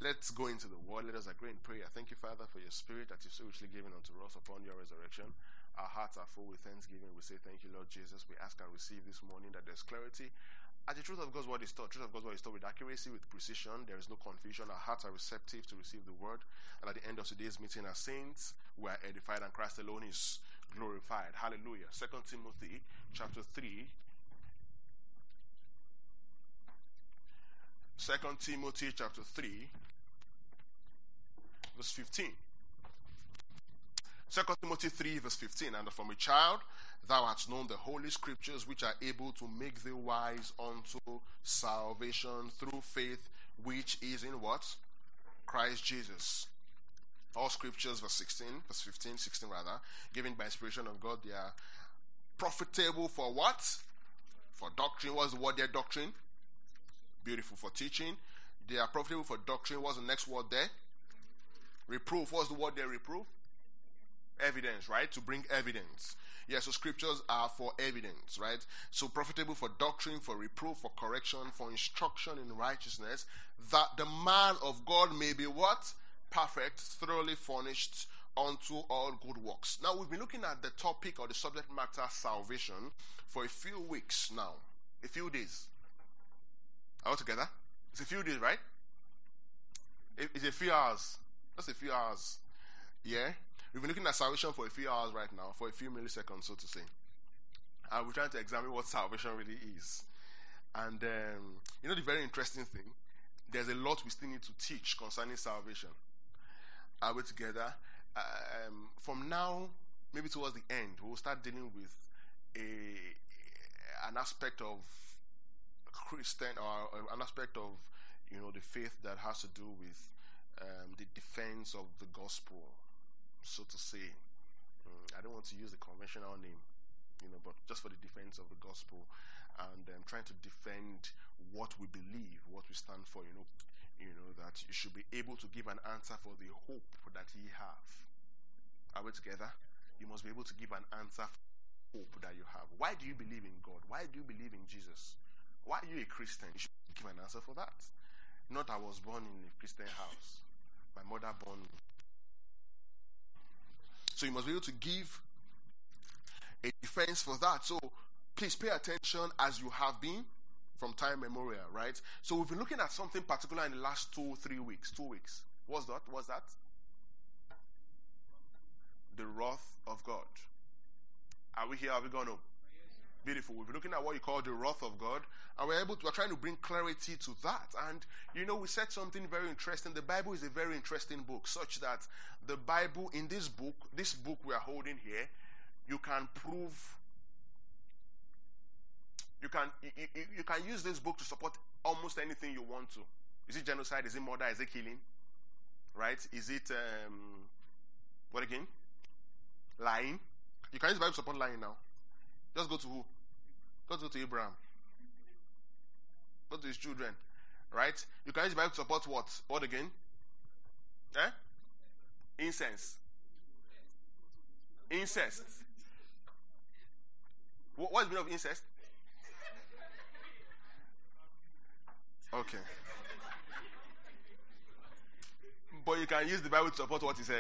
Let's go into the word. Let us agree in prayer. Thank you, Father, for your spirit that is so richly given unto us upon your resurrection. Our hearts are full with thanksgiving. We say thank you, Lord Jesus. We ask and receive this morning that there's clarity. As the truth of God's word is taught, truth of God's word is taught with accuracy, with precision. There is no confusion. Our hearts are receptive to receive the word. And at the end of today's meeting, as saints, we are edified and Christ alone is glorified. Hallelujah. 2 Timothy chapter 3. 2 Timothy chapter 3, verse 15. 2 Timothy 3, verse 15. And from a child thou hast known the holy scriptures, which are able to make thee wise unto salvation through faith, which is in what? Christ Jesus. All scriptures, verse 16 rather, given by inspiration of God, they are profitable for what? For doctrine. What's the word there, doctrine? Beautiful. For teaching. They are profitable for doctrine. What's the next word there? Reproof. What's the word there, reproof? Evidence, right? To bring evidence. Yeah, so scriptures are for evidence, right? So profitable for doctrine, for reproof, for correction, for instruction in righteousness, that the man of God may be what? Perfect, thoroughly furnished unto all good works. Now, we've been looking at the topic or the subject matter salvation for a few weeks now. A few days. All together? It's a few days, right? It's a few hours. Just a few hours. Yeah? We've been looking at salvation for a few hours right now, for a few milliseconds, so to say. And we're trying to examine what salvation really is. And, you know the very interesting thing? There's a lot we still need to teach concerning salvation. Are we together? From now, maybe towards the end, we'll start dealing with an aspect of Christian, or an aspect of, you know, the faith that has to do with the defense of the gospel, so to say. I don't want to use the conventional name, you know, but just for the defense of the gospel, and trying to defend what we believe, what we stand for, you know, that you should be able to give an answer for the hope that ye have. Are we together? You must be able to give an answer for the hope that you have. Why do you believe in God? Why do you believe in Jesus? Why are you a Christian? You should give an answer for that. Not I was born in a Christian house. My mother born me. So you must be able to give a defense for that. So please pay attention as you have been from time memorial, right? So we've been looking at something particular in the last 2-3 weeks. 2 weeks. What's that? The wrath of God. Are we here? Are we gone home? Beautiful. We've been looking at what you call the wrath of God, and we're trying to bring clarity to that. And you know, we said something very interesting. The Bible is a very interesting book, such that the Bible, in this book we are holding here, you can prove, you can use this book to support almost anything you want to. Is it genocide? Is it murder? Is it killing? Right? Is it what again? Lying? You can use the Bible to support lying now. Just go to who? Just go to Abraham. Go to his children. Right? You can use the Bible to support what? What again? Incense. Incest. What is the meaning of incest? Okay. But you can use the Bible to support what he said.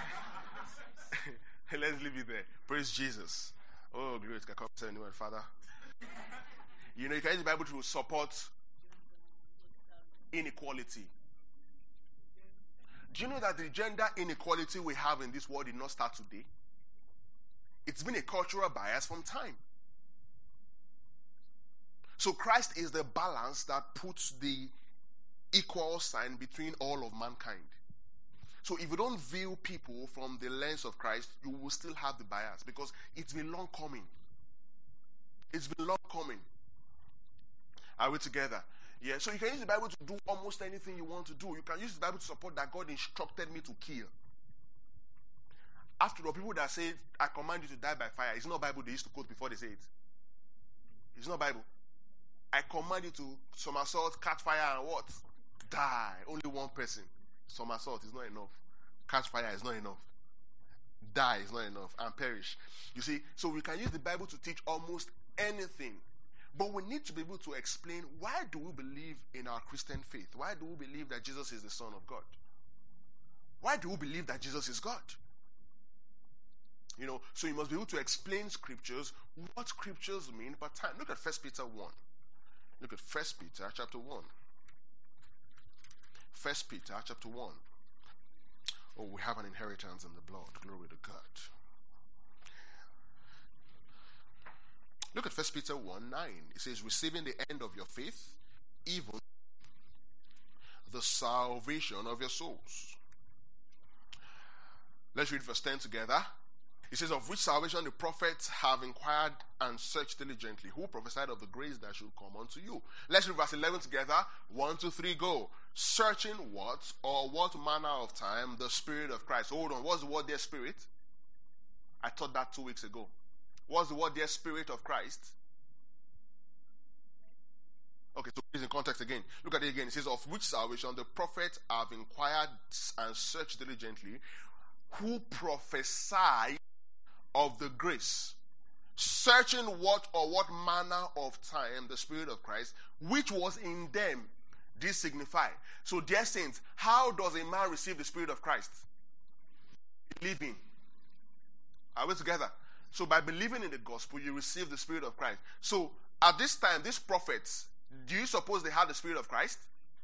Let's leave it there. Praise Jesus. Oh, glory to God, anyone, Father. You know, you can use the Bible to support inequality. Do you know that the gender inequality we have in this world did not start today? It's been a cultural bias from time. So Christ is the balance that puts the equal sign between all of mankind. So if you don't view people from the lens of Christ, you will still have the bias, because it's been long coming. It's been long coming. Are we together? Yeah, so you can use the Bible to do almost anything you want to do. You can use the Bible to support that God instructed me to kill. After all, people that say, I command you to die by fire, it's not Bible they used to quote before they say it. It's not Bible. I command you to somersault, catch fire, and what? Die. Only one person. Somersault is not enough. Catch fire is not enough. Die is not enough. And perish. You see, so we can use the Bible to teach almost anything. But we need to be able to explain, why do we believe in our Christian faith? Why do we believe that Jesus is the Son of God? Why do we believe that Jesus is God? So you must be able to explain scriptures, what scriptures mean per time. Look at 1 Peter 1. Look at 1 Peter chapter 1. 1 Peter chapter 1. Oh, we have an inheritance in the blood. Glory to God. Look at 1 Peter 1:9. It says, receiving the end of your faith, even the salvation of your souls. Let's read verse 10 together. It says, of which salvation the prophets have inquired and searched diligently, who prophesied of the grace that should come unto you. Let's read verse 11 together. 1, 2, 3, go. Searching what or what manner of time the Spirit of Christ. Hold on. What's the word there, Spirit? I taught that 2 weeks ago. What's the word there, Spirit of Christ? Okay, so it's in context again. Look at it again. It says, of which salvation the prophets have inquired and searched diligently, who prophesied of the grace, searching what or what manner of time the Spirit of Christ, which was in them, did signify. So, dear saints, how does a man receive the Spirit of Christ? Believing. Are we together? So, by believing in the gospel, you receive the Spirit of Christ. So, at this time, these prophets, do you suppose they had the Spirit of Christ?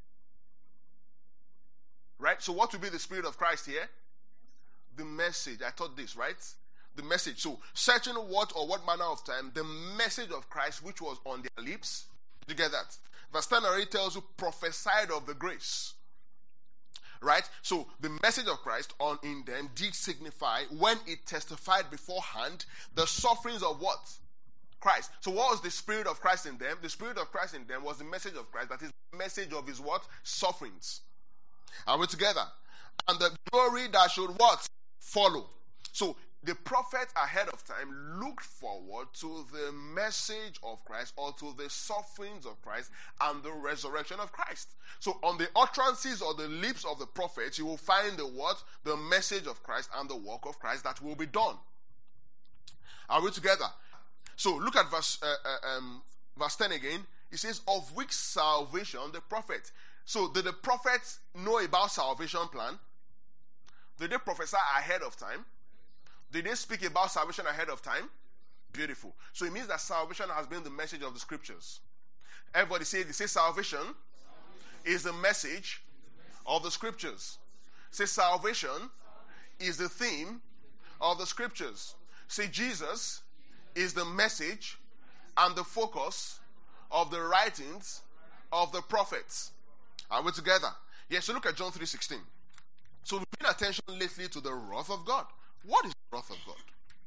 Right? So, what will be the Spirit of Christ here? The message. I taught this, right? The message. So, searching what or what manner of time, the message of Christ which was on their lips. Did you get that? Verse 10 already tells you, prophesied of the grace. Right? So, the message of Christ in them did signify, when it testified beforehand, the sufferings of what? Christ. So, what was the Spirit of Christ in them? The Spirit of Christ in them was the message of Christ. That is the message of his what? Sufferings. Are we together? And the glory that should what? Follow. So, the prophets ahead of time looked forward to the message of Christ, or to the sufferings of Christ and the resurrection of Christ. So on the utterances or the lips of the prophets, you will find the what? The message of Christ and the work of Christ that will be done. Are we together? So look at verse 10 again. It says, of which salvation the prophet. So did the prophets know about salvation plan? Did they prophesy ahead of time? Did they speak about salvation ahead of time? Beautiful. So it means that salvation has been the message of the scriptures. Everybody say salvation is the message of the scriptures. Say salvation is the theme of the scriptures. Say Jesus is the message and the focus of the writings of the prophets. Are we together? Yes, so look at John 3:16. So we've been paying attention lately to the wrath of God. What is the wrath of God?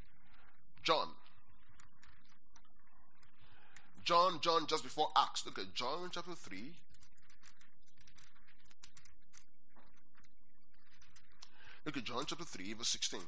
John, just before Acts. Look at John chapter 3. Look at John chapter 3, verse 16.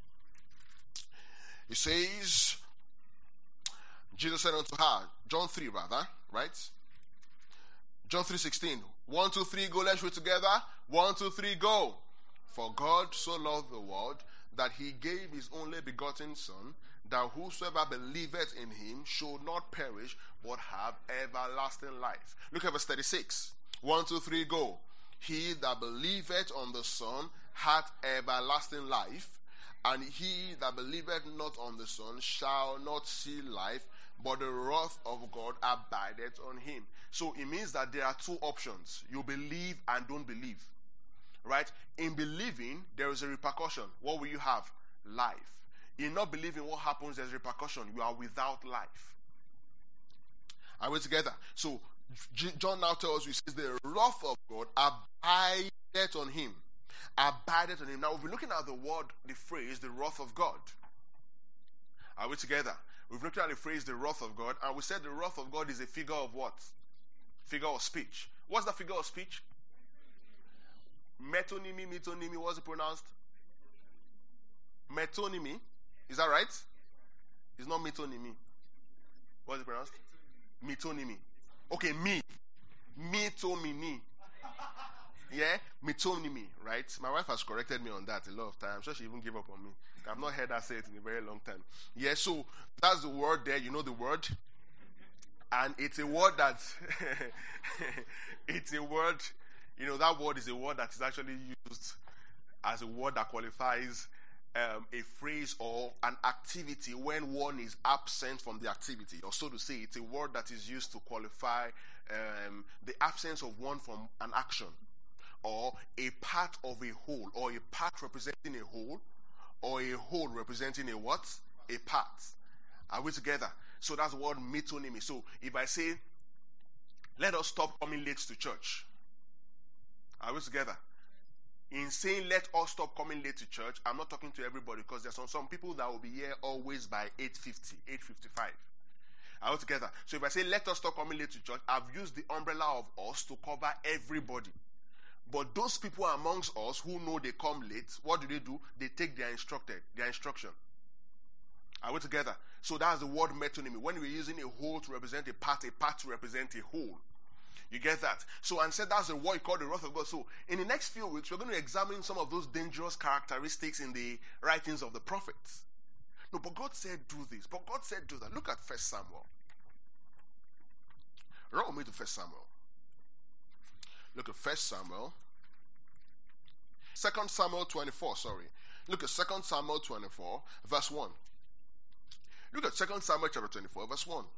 It says, Jesus said unto her, John 3 rather, right? John 3:16. 1, 2, 3, go, let's read together. 1, 2, 3, go. For God so loved the world that he gave his only begotten Son, that whosoever believeth in him should not perish, but have everlasting life. Look at verse 36. 1, 2, 3, go. He that believeth on the Son hath everlasting life, and he that believeth not on the Son shall not see life, but the wrath of God abideth on him. So it means that there are two options. You believe and don't believe. Right? In believing, there is a repercussion. What will you have? Life. In not believing, what happens? There's repercussion. You are without life. Are we together? So John now tells you, he says, the wrath of God abideth on him. Abideth on him. Now we've been looking at the phrase, the wrath of God. Are we together? We've looked at the phrase, the wrath of God, and we said the wrath of God is a figure of what? Figure of speech. What's the figure of speech? Metonymy, what's it pronounced? Metonymy. Is that right? It's not metonymy. What's it pronounced? Metonymy. Okay, Metonymy. Yeah? Metonymy, right? My wife has corrected me on that a lot of times. I'm sure she even gave up on me. I've not heard her say it in a very long time. Yeah, so that's the word there. You know the word? And it's a word that, it's a word, that word is a word that is actually used as a word that qualifies a phrase or an activity when one is absent from the activity. Or so to say, it's a word that is used to qualify the absence of one from an action, or a part of a whole, or a part representing a whole, or a whole representing a what? A part. Are we together? So that's the word metonymy. So if I say, let us stop coming late to church, are we together? In saying let us stop coming late to church, I'm not talking to everybody, because there's some people that will be here always by 8:50, 8:55. Are we together? So if I say let us stop coming late to church, I've used the umbrella of us to cover everybody. But those people amongst us who know they come late, what do? They take their instruction. Are we together? So that's the word metonymy. When we're using a whole to represent a part to represent a whole. You get that? So, and said that's the word called the wrath of God. So in the next few weeks, we're going to examine some of those dangerous characteristics in the writings of the prophets. No, but God said do this. But God said do that. Look at 1 Samuel. Run with me to 1 Samuel. Look at 1 Samuel. 2 Samuel 24, sorry. Look at 2 Samuel 24, verse 1. Look at 2 Samuel chapter 24, verse 1.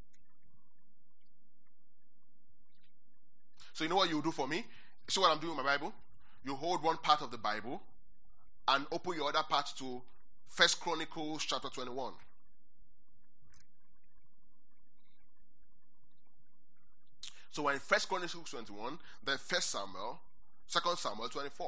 So you know what you do for me? See what I'm doing with my Bible? You hold one part of the Bible and open your other part to 1 Chronicles chapter 21. So we're in 1 Chronicles 21, then 1 Samuel, 2 Samuel 24.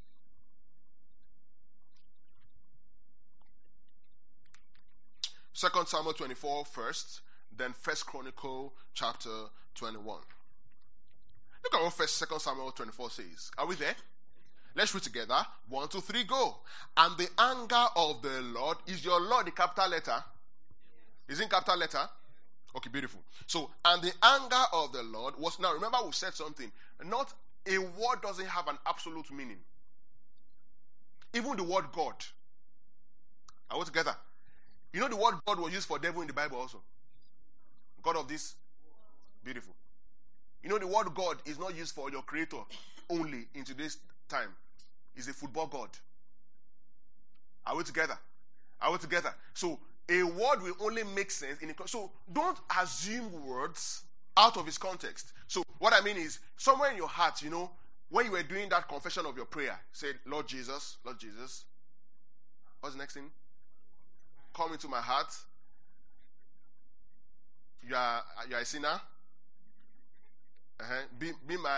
Second Samuel 24 first, then 1 Chronicle chapter 21. Look at what 2 Samuel 24 says. Are we there? Let's read together. 1, 2, 3, go. And the anger of the Lord, is your Lord the capital letter? Is it in capital letter? Okay, beautiful. So, and the anger of the Lord was, now remember we said something. Not a word doesn't have an absolute meaning. Even the word God. Are we together? You know the word God was used for devil in the Bible also. God of this. Beautiful. You know the word God is not used for your creator only in today's time. It's a football God. Are we together? Are we together? So a word will only make sense in a, so don't assume words out of its context. So what I mean is, somewhere in your heart, when you were doing that confession of your prayer, say, Lord Jesus, what's the next thing? Come into my heart. You are a sinner. Be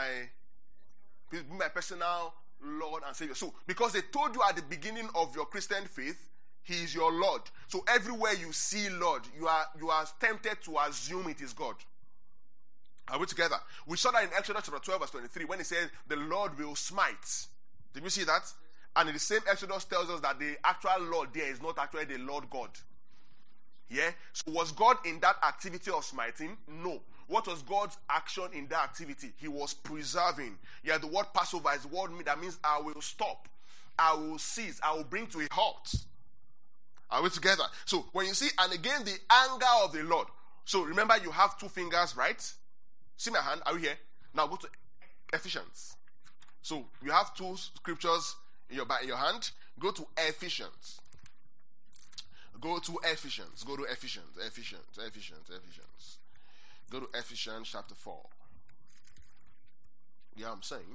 my personal Lord and Savior. So, because they told you at the beginning of your Christian faith, He is your Lord. So everywhere you see Lord, you are tempted to assume it is God. Are we together? We saw that in Exodus chapter 12 verse 23 when He said the Lord will smite. Did you see that? And in the same Exodus tells us that the actual Lord there is not actually the Lord God. Yeah? So was God in that activity of smiting? No. What was God's action in that activity? He was preserving. Yeah, the word Passover is the word that means I will stop. I will cease. I will bring to a halt. Are we together? So when you see, and again, the anger of the Lord. So remember, you have two fingers, right? See my hand? Are we here? Now go to Ephesians. So you have two scriptures in your hand. Go to Ephesians. Go to Ephesians. Go to Ephesians. Go to Ephesians chapter 4. Yeah, I'm saying.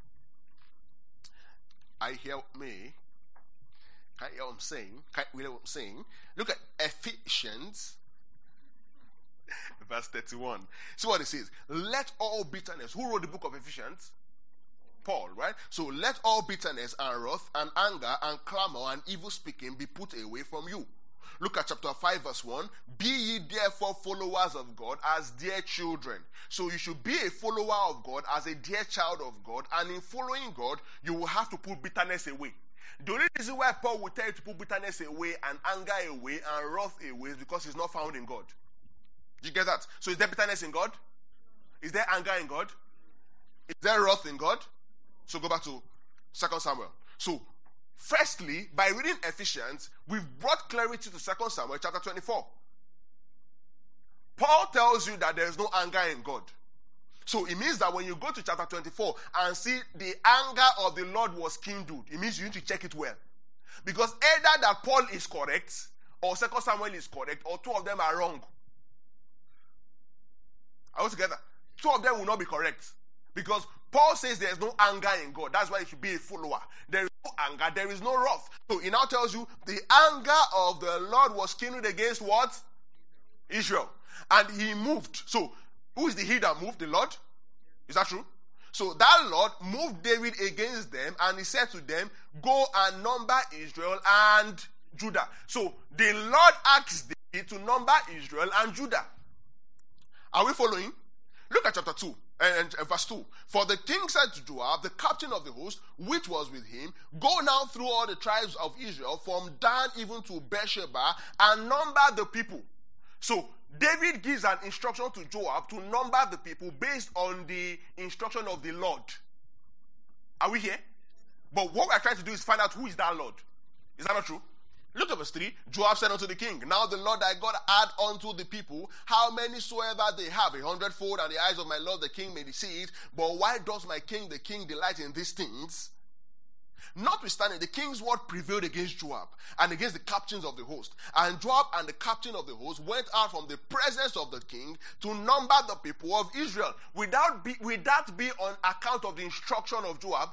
I hear me. Can you hear what I'm saying? Can you hear what I'm saying? Look at Ephesians verse 31. See what it says. Let all bitterness. Who wrote the book of Ephesians? Paul, right? So let all bitterness and wrath and anger and clamor and evil speaking be put away from you. Look at chapter 5 verse 1. Be ye therefore followers of God as dear children. So you should be a follower of God as a dear child of God. And in following God, you will have to put bitterness away. The only reason why Paul will tell you to put bitterness away and anger away and wrath away is because it's not found in God. Do you get that? So is there bitterness in God? Is there anger in God? Is there wrath in God? So go back to 2 Samuel. So firstly, by reading Ephesians, we've brought clarity to 2 Samuel chapter 24. Paul tells you that there is no anger in God. So it means that when you go to chapter 24 and see the anger of the Lord was kindled, it means you need to check it well. Because either that Paul is correct, or 2 Samuel is correct, or two of them are wrong. Are we together? Two of them will not be correct. Because Paul says there is no anger in God. That's why you should be a follower. There is no anger, there is no wrath. So he now tells you the anger of the Lord was kindled against what? Israel. And he moved. So who is the he that moved? The Lord? Is that true? So that Lord moved David against them, and he said to them, go and number Israel and Judah. So the Lord asked David to number Israel and Judah. Are we following? Look at chapter 2 and verse 2. For the king said to Joab, the captain of the host, which was with him, go now through all the tribes of Israel, from Dan even to Beersheba, and number the people. So David gives an instruction to Joab to number the people based on the instruction of the Lord. Are we here? But what we are trying to do is find out who is that Lord. Is that not true? Look at verse 3. Joab said unto the king, now the Lord thy God add unto the people how many soever they have, 100-fold, and the eyes of my Lord the king may see it. But why does my king the king delight in these things? Notwithstanding, the king's word prevailed against Joab and against the captains of the host. And Joab and the captain of the host went out from the presence of the king to number the people of Israel. Would that be on account of the instruction of Joab?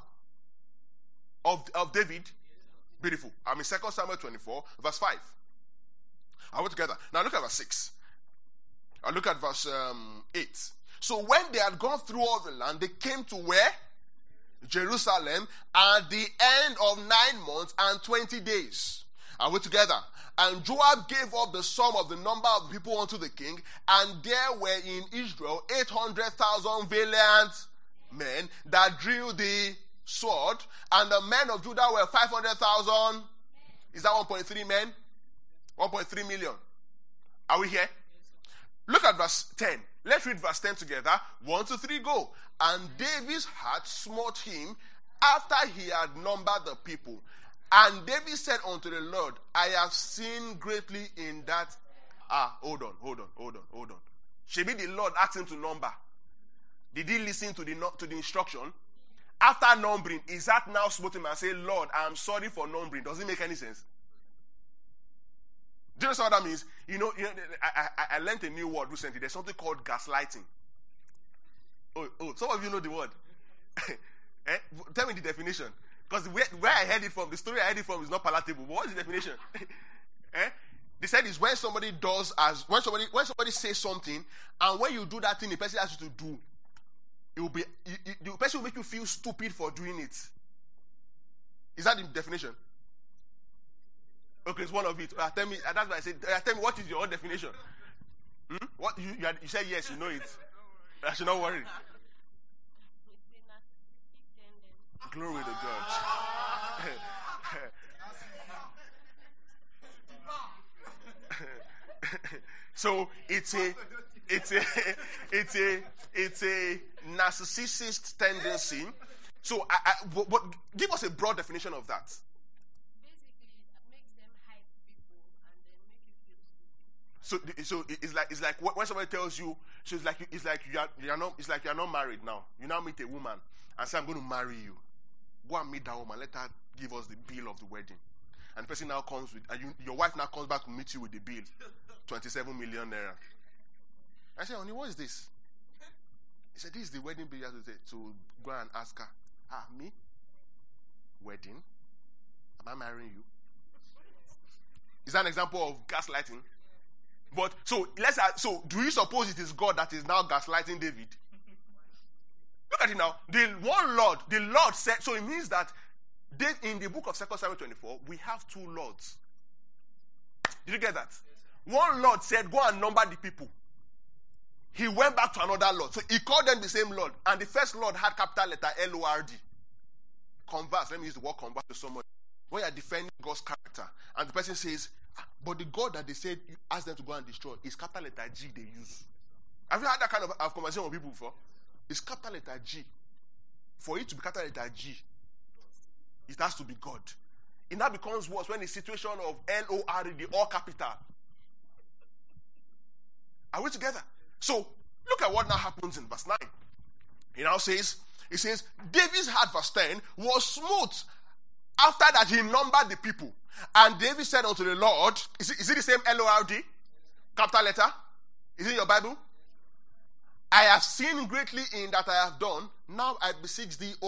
Of David? Beautiful. I'm in 2 Samuel 24, verse 5. Are we together? Now look at verse 6. I'll look at verse 8. So when they had gone through all the land, they came to where? Jerusalem, at the end of 9 months and 20 days. Are we together? And Joab gave up the sum of the number of people unto the king, and there were in Israel 800,000 valiant men that drew the sword, and the men of Judah were 500,000. Is that 1.3 men? 1.3 million. Are we here? Look at verse 10. Let's read verse 10 together. 1, 2, 3, go. And David's heart smote him after he had numbered the people. And David said unto the Lord, I have sinned greatly in that. Hold on. Should be the Lord asked him to number. Did he listen to the instruction? After numbering, is that now smote him and say, Lord, I am sorry for numbering? Does it make any sense? Do you know what that means? I learned a new word recently. There's something called gaslighting. Oh, some of you know the word. Tell me the definition. Because where I heard it from, the story I heard it from is not palatable. But what is the definition? They said it's when somebody when somebody says something, and when you do that thing the person asks you to do, the person will make you feel stupid for doing it. Is that the definition? Okay, it's one of it. Tell me. That's why I said. Tell me, what is your own definition? What you said? Yes, you know it. I should not worry. Glory to God. So it's a narcissist tendency. So but give us a broad definition of that. So it's like when somebody tells you, so it's like you're not married now. You now meet a woman and say, I'm going to marry you. Go and meet that woman. Let her give us the bill of the wedding. And the person now comes with, and your wife now comes back to meet you with the bill, 27 million naira. I said, honey, what is this? He said, this is the wedding bill. You have to go and ask her. Me? Wedding? Am I marrying you? Is that an example of gaslighting? But so do you suppose it is God that is now gaslighting David? Look at it now. The Lord said, so it means that in the book of 2 Samuel 24, we have two lords. Did you get that? One Lord said, go and number the people. He went back to another Lord. So he called them the same Lord. And the first Lord had capital letter L-O-R-D. Converse. Let me use the word converse to somebody. When you are defending God's character, and the person says, but the God that they said asked them to go and destroy is capital letter G they use. Have you had that kind of conversation with people before? It's capital letter G. For it to be capital letter G, it has to be God. It now becomes worse when the situation of L-O-R-D, all capital. Are we together? So, look at what now happens in verse 9. It now says, David's heart, verse 10, was smooth after that he numbered the people. And David said unto the Lord, is it the same Lord? Capital letter? Is it in your Bible? I have sinned greatly in that I have done. Now I beseech thee,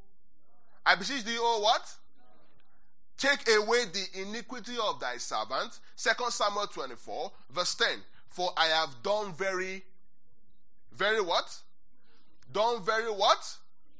what? Take away the iniquity of thy servant. 2 Samuel 24, verse 10. For I have done very what? Done very what?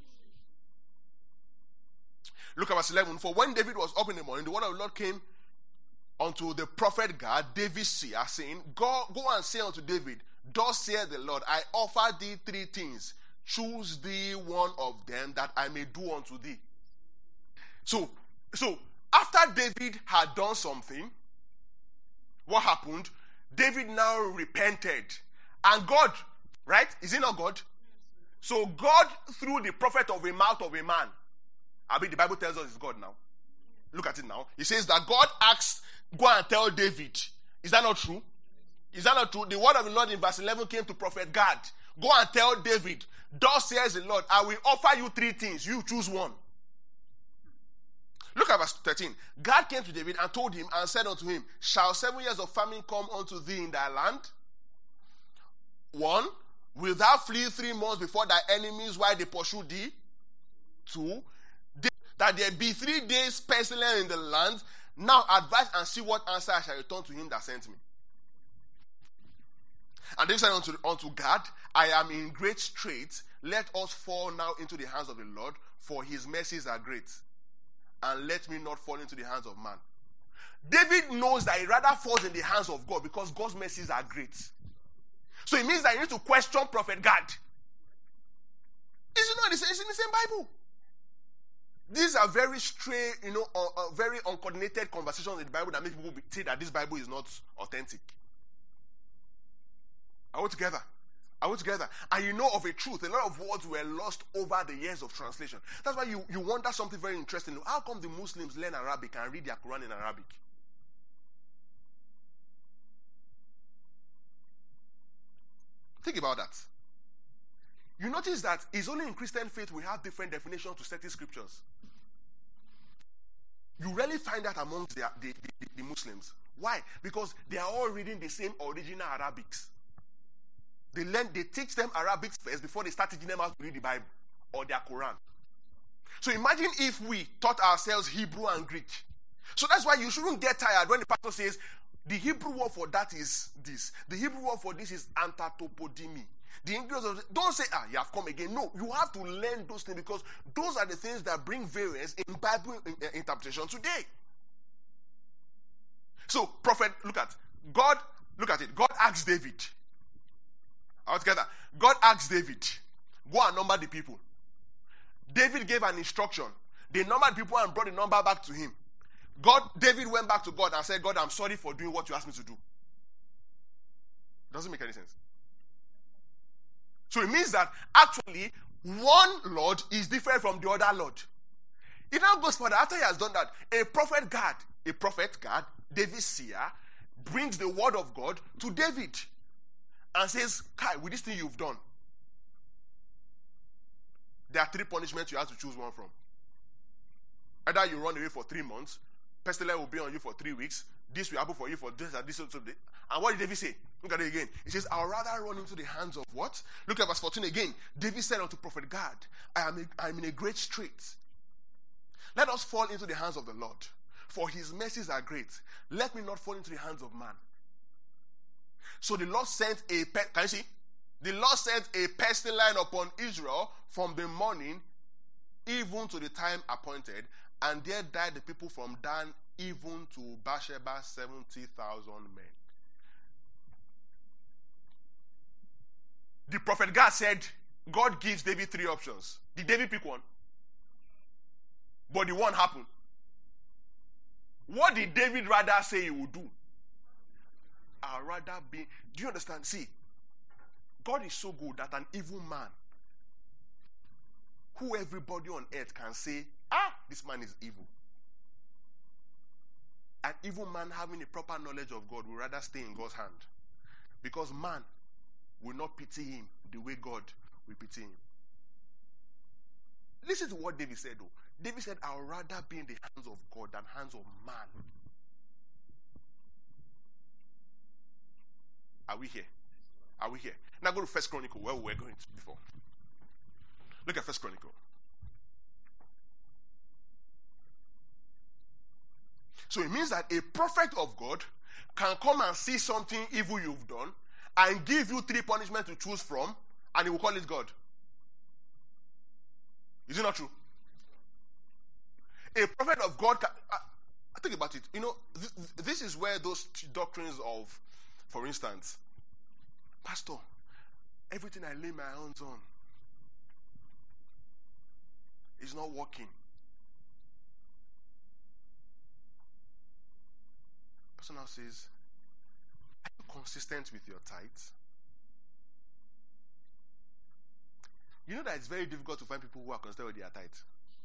Look at verse 11. For when David was up in the morning, the word of the Lord came unto the prophet Gad, David's seer, saying, Go and say unto David, Thus saith the Lord, I offer thee 3 things. Choose thee one of them that I may do unto thee. So after David had done something, what happened? David now repented. And God, right? Is it not God? So God, through the prophet of a mouth of a man, I mean, the Bible tells us it's God now. Look at it now. It says that God asked, go and tell David. Is that not true? Is that not true? The word of the Lord in verse 11 came to prophet Gad. Go and tell David, Thus says the Lord, I will offer you 3 things. You choose one. Look at verse 13. God came to David and told him and said unto him, Shall 7 years of famine come unto thee in thy land? 1. Will thou flee 3 months before thy enemies while they pursue thee? 2. That there be 3 days pestilence in the land. Now advise and see what answer I shall return to him that sent me. And David said unto God, I am in great strait. Let us fall now into the hands of the Lord, for his mercies are great. And let me not fall into the hands of man. David knows that he rather falls in the hands of God because God's mercies are great. So it means that you need to question prophet God. Is it not? It's in the same Bible. These are very stray, very uncoordinated conversations in the Bible that make people say that this Bible is not authentic. Are we together? Are we together? And you know of a truth, a lot of words were lost over the years of translation. That's why you wonder something very interesting. How come the Muslims learn Arabic and read their Quran in Arabic? Think about that. You notice that it's only in Christian faith we have different definitions to certain scriptures. You rarely find that amongst the Muslims. Why? Because they are all reading the same original Arabics. They teach them Arabic first before they start teaching them how to read the Bible or their Quran. So imagine if we taught ourselves Hebrew and Greek. So that's why you shouldn't get tired when the pastor says, the Hebrew word for that is this. The Hebrew word for this is antatopodimi. The English word, don't say, you have come again. No, you have to learn those things because those are the things that bring variance in Bible interpretation today. So, prophet, look at it. God asked David. All together. God asked David, go and number the people. David gave an instruction. They numbered people and brought the number back to him. David went back to God and said, God, I'm sorry for doing what you asked me to do. Doesn't make any sense. So it means that actually one Lord is different from the other Lord. It now goes further. After he has done that, a prophet God, David's seer, brings the word of God to David and says, Kai, with this thing you've done, there are 3 punishments you have to choose one from. Either you run away for 3 months, pestilence will be on you for 3 weeks, this will happen for you for this and this. And what did David say? Look at it again. He says, I'll rather run into the hands of what? Look at verse 14 again. David said unto prophet God, I am in a great strait. Let us fall into the hands of the Lord, for his mercies are great. Let me not fall into the hands of man. So the Lord sent can you see? The Lord sent a pestilence upon Israel from the morning even to the time appointed, and there died the people from Dan even to Beersheba 70,000 men. The prophet God said, God gives David 3 options. Did David pick one? But the one happened. What did David rather say he would do? I'd rather be. Do you understand? See, God is so good that an evil man, who everybody on earth can say, this man is evil. An evil man having a proper knowledge of God will rather stay in God's hand. Because man will not pity him the way God will pity him. Listen to what David said, though. David said, I would rather be in the hands of God than hands of man. Are we here? Are we here? Now go to 1 Chronicle, where we were going to before. Look at 1 Chronicle. So it means that a prophet of God can come and see something evil you've done and give you 3 punishments to choose from, and he will call it God. Is it not true? A prophet of God can... I think about it. You know, this is where those doctrines of, for instance, Pastor, everything I lay my hands on is not working. Person now says, are you consistent with your tithes? You know that it's very difficult to find people who are consistent with their tithes.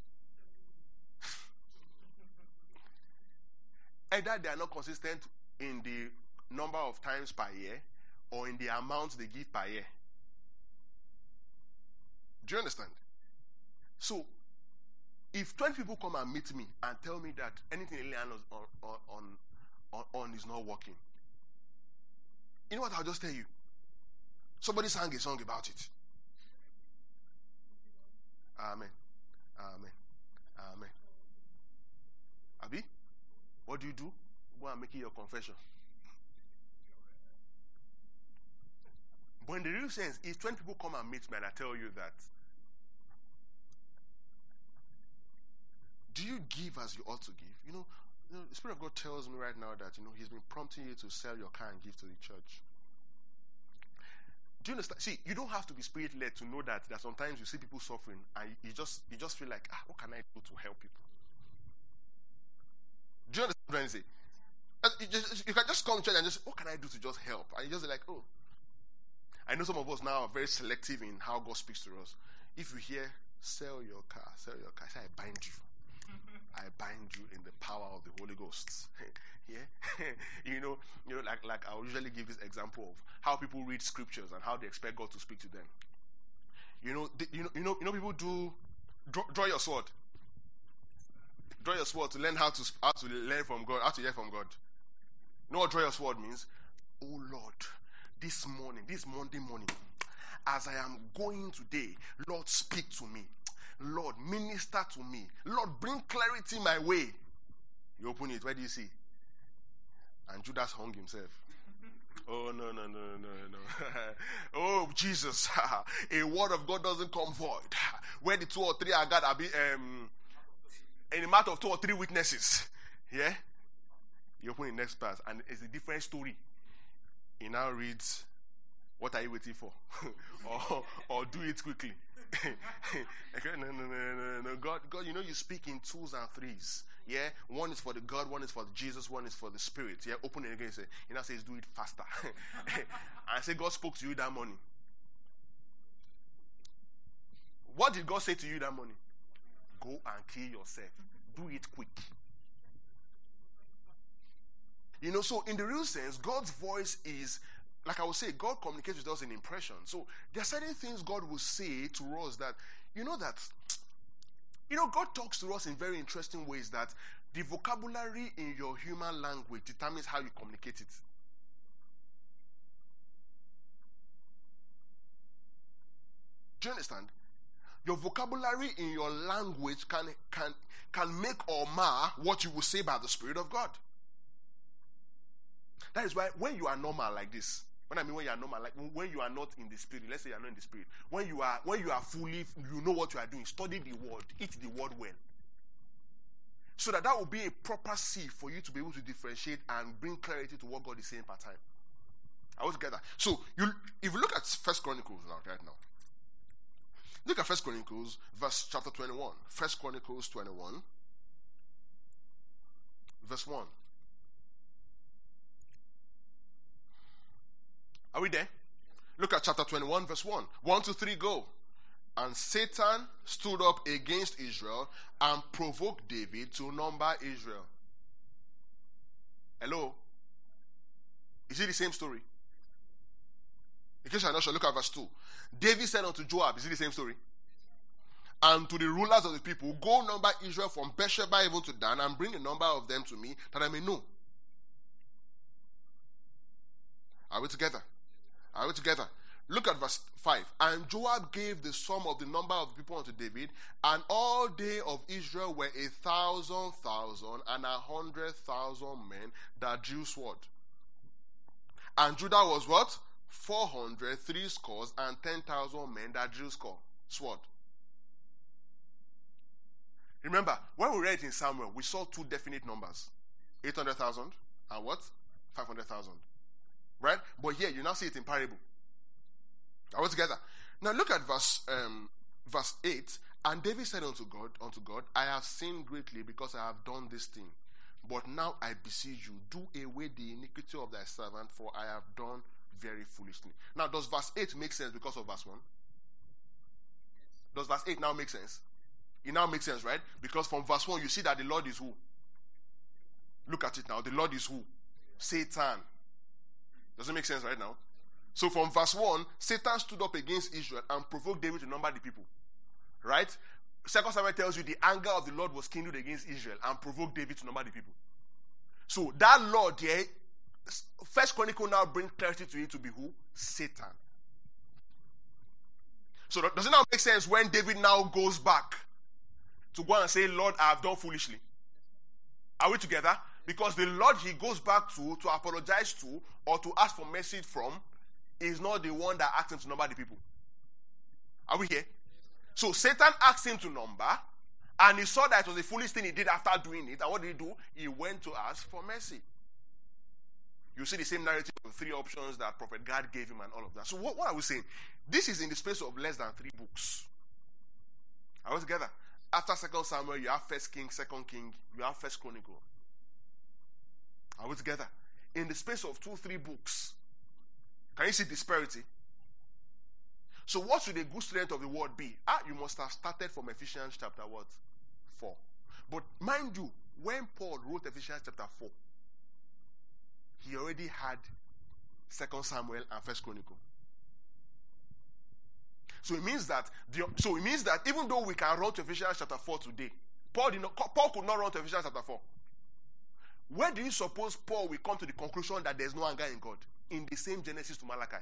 Either they are not consistent in the number of times per year or in the amount they give per year. Do you understand? So, if 20 people come and meet me and tell me that anything they lay hands on is not working, you know what I'll just tell you? Somebody sang a song about it. Amen. Amen. Amen. Abi, what do? Go and make it your confession. But in the real sense, if 20 people come and meet me and I tell you that, do you give as you ought to give? You know, the Spirit of God tells me right now that, He's been prompting you to sell your car and give to the church. Do you understand? See, you don't have to be spirit-led to know that sometimes you see people suffering and you just feel like, what can I do to help people? Do you understand what I'm saying? You can just come to church and just, what can I do to just help? And you just like, oh. I know some of us now are very selective in how God speaks to us. If you hear, sell your car, say, I bind you. I bind you in the power of the Holy Ghost. Yeah? like I usually give this example of how people read scriptures and how they expect God to speak to them. People do draw your sword. Draw your sword to learn how to learn from God, how to hear from God. You know what draw your sword means? Oh Lord, this Monday morning, as I am going today, Lord, speak to me. Lord, minister to me. Lord, bring clarity my way. You open it. Where do you see? And Judas hung himself. Oh, no. Oh, Jesus. A word of God doesn't come void. Where the 2 or 3 are gathered, in a matter of 2 or 3 witnesses. Yeah? You open the next pass, and it's a different story. He now reads, what are you waiting for? or do it quickly. No. God, you speak in 2s and 3s. Yeah, one is for the God, one is for Jesus, one is for the Spirit. Yeah, open it again. He now says, do it faster. And I say, God spoke to you that morning. What did God say to you that morning? Go and kill yourself. Do it quick. So in the real sense, God's voice is, like I would say, God communicates with us in impression. So there are certain things God will say to us that, God talks to us in very interesting ways that the vocabulary in your human language determines how you communicate it. Do you understand? Your vocabulary in your language can make or mar what you will say by the Spirit of God. That is why when you are normal like this, when you are normal, like when you are not in the Spirit, let's say you are not in the Spirit, when you are fully, you know what you are doing, study the word, eat the word well. So that will be a proper sieve for you to be able to differentiate and bring clarity to what God is saying per time. I want to get that. So if you look at 1 Chronicles right now, look at 1 Chronicles, chapter 21. 1 Chronicles 21, verse 1. Are we there? Look at chapter 21, verse 1. 1, 2, 3, go. And Satan stood up against Israel and provoked David to number Israel. Hello? Is it the same story? In case you're not sure, look at verse 2. David said unto Joab, is it the same story? And to the rulers of the people, go number Israel from Beersheba even to Dan, and bring a number of them to me, that I may know. Are we together? Are we together? Look at verse 5. And Joab gave the sum of the number of the people unto David, and all they of Israel were 1,000,000 and 100,000 men that drew sword. And Judah was what? 400, 60, and 10,000 men that drew sword. Remember, when we read it in Samuel, we saw two definite numbers. 800,000 and what? 500,000. Right? But here, you now see it in parable. Are we together? Now look at verse 8. And David said unto God, I have sinned greatly because I have done this thing. But now I beseech you, do away the iniquity of thy servant, for I have done very foolishly. Now, does verse 8 make sense because of verse 1? Does verse 8 now make sense? It now makes sense, right? Because from verse 1, you see that the Lord is who? Look at it now. The Lord is who? Satan. Does it make sense right now? So from verse 1, Satan stood up against Israel and provoked David to number the people. Right? 2 Samuel tells you the anger of the Lord was kindled against Israel and provoked David to number the people. So that Lord there, First Chronicle now brings clarity to it to be who? Satan. So does it now make sense when David now goes back to go and say, Lord, I have done foolishly? Are we together? Because the Lord he goes back to apologize to, or to ask for mercy from, is not the one that asked him to number the people. Are we here? So Satan asked him to number, and he saw that it was a foolish thing he did after doing it. And what did he do? He went to ask for mercy. You see the same narrative of 3 options that Prophet Gad gave him and all of that. So what are we saying? This is in the space of less than 3 books. Are we together? After 2 Samuel, you have 1 King, 2 King, you have 1 Chronicle. Are we together? In the space of 2-3 books. Can you see disparity? So what should a good student of the word be? You must have started from Ephesians chapter what? 4. But mind you, when Paul wrote Ephesians chapter 4, he already had 2 Samuel and 1 Chronicle. So it means that even though we can run to Ephesians chapter 4 today, Paul could not run to Ephesians chapter 4. Where do you suppose Paul will come to the conclusion that there's no anger in God? In the same Genesis to Malachi.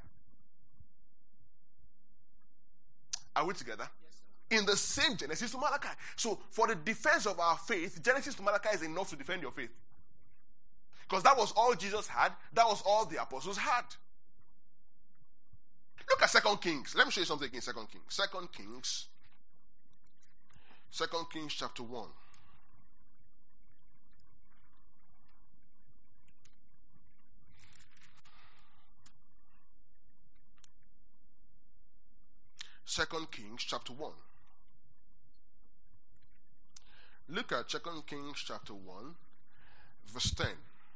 Are we together? Yes, in the same Genesis to Malachi. So for the defense of our faith, Genesis to Malachi is enough to defend your faith. Because that was all Jesus had. That was all the apostles had. Look at 2 Kings. Let me show you something in 2 Kings. 2 Kings chapter 1. Second Kings chapter 1. Look at 2 Kings chapter 1, verse 10.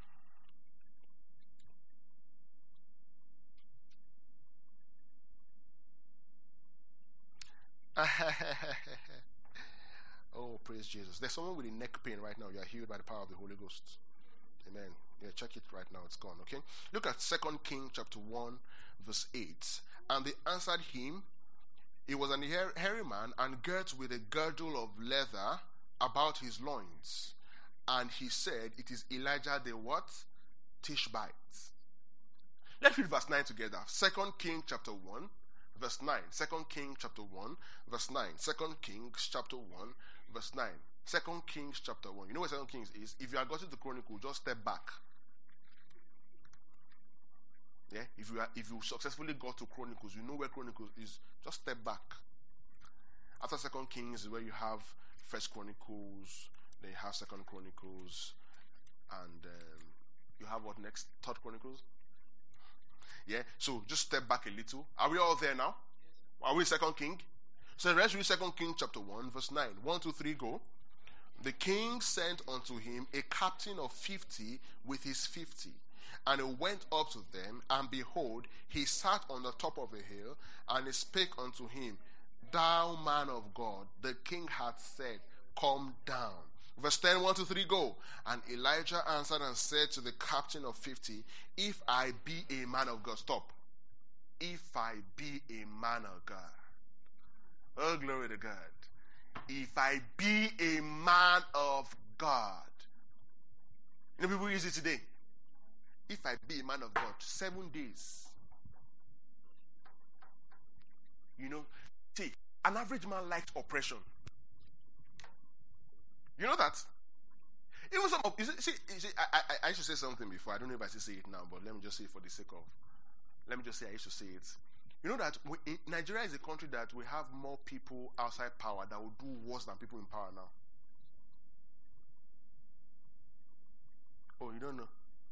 Oh, praise Jesus. There's someone with a neck pain right now. You are healed by the power of the Holy Ghost. Amen. Yeah, check it right now. It's gone, okay? Look at 2 Kings chapter 1, verse 8. And they answered him, he was an hairy man, and girt with a girdle of leather about his loins. And he said, it is Elijah the what? Tishbite. Let's read verse 9 together. 2 Kings chapter 1, verse 9. 2 Kings chapter 1, verse 9. 2 Kings chapter 1, verse 9. 2 Kings chapter 1. You know what 2 Kings is? If you are gotten to Chronicle, just step back. Yeah, if you successfully got to Chronicles, you know where Chronicles is. Just step back. After 2 Kings is where you have 1 Chronicles, then you have 2 Chronicles, and you have what next? 3 Chronicles. Yeah, so just step back a little. Are we all there now? Yes. Are we 2 King? So let's read 2 Kings chapter 1, verse 9. 1, 2, 3, go. The king sent unto him a captain of 50 with his 50. And he went up to them, and behold, he sat on the top of a hill, and he spake unto him, Thou man of God, the king hath said, Come down. Verse 10, 1, 2, 3, go. And Elijah answered and said to the captain of 50, If I be a man of God, stop. if I be a man of God. Oh, glory to God. If I be a man of God. You know, people use it today. If I be a man of God, 7 days. You know, see, an average man likes oppression. You know that? Even some of you see, I used to say something before. I don't know if I should say it now, but let me just say it for the sake of. Let me just say I used to say it. You know that Nigeria is a country that we have more people outside power that will do worse than people in power now. Oh, you don't know?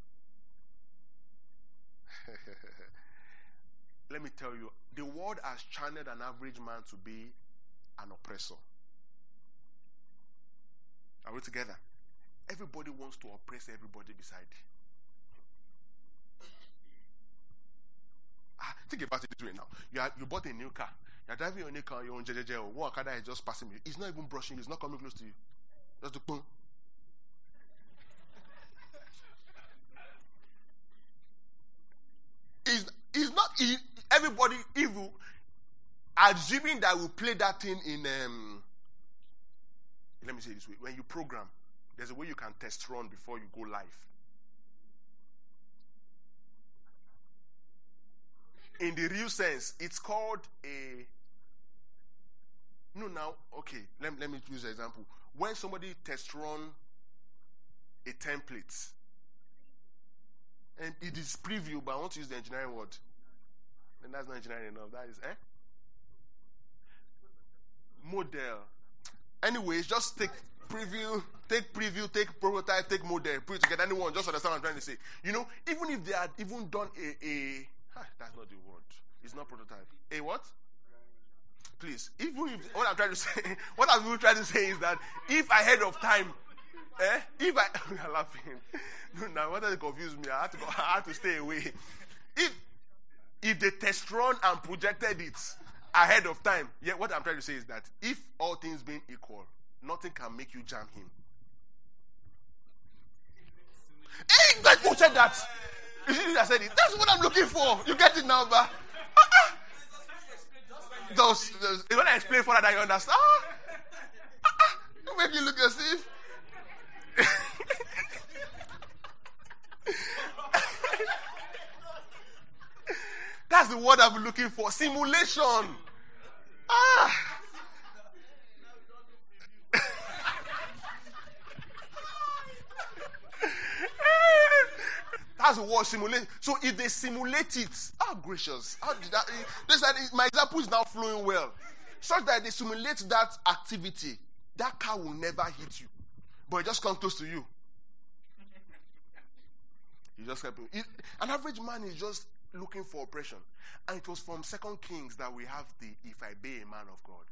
Let me tell you, the world has channeled an average man to be an oppressor. Are we together? Everybody wants to oppress everybody beside. Think about it this way now. You bought a new car. You're driving your new car, your own JJJ, or one car that is just passing you. He's not even brushing you. He's not coming close to you. Just do boom. Everybody evil, assuming that we play that thing in let me say it this way. When you program, there's a way you can test run before you go live. In the real sense, it's called a... No, now, okay, let me use an example. When somebody test run a template, and it is preview, but I want to use the engineering word. And that's not engineering enough. That is, model. Anyways, just take preview, take prototype, take model, put it together. Anyone, just understand what I'm trying to say. You know, even if they had even done that's not the word. It's not prototype. A what? Please. What I'm trying to say, what I'm really trying to say is that if ahead of time, you're laughing. No, now what does confuse me? I had to stay away. If they test run and projected it ahead of time, what I'm trying to say is that if all things being equal, nothing can make you jam him. Hey, guys, who said that? You see, I said it. That's what I'm looking for. You get it now, but those when I explain for that, you understand. Make you look as if. That's the word I'm looking for. Simulation. That's the word simulate. So if they simulate it, gracious. How did that? My example is now flowing well. Such that they simulate that activity, that car will never hit you. But it just comes close to you. You just help him. An average man is just looking for oppression. And it was from 2 Kings that we have the if I be a man of God.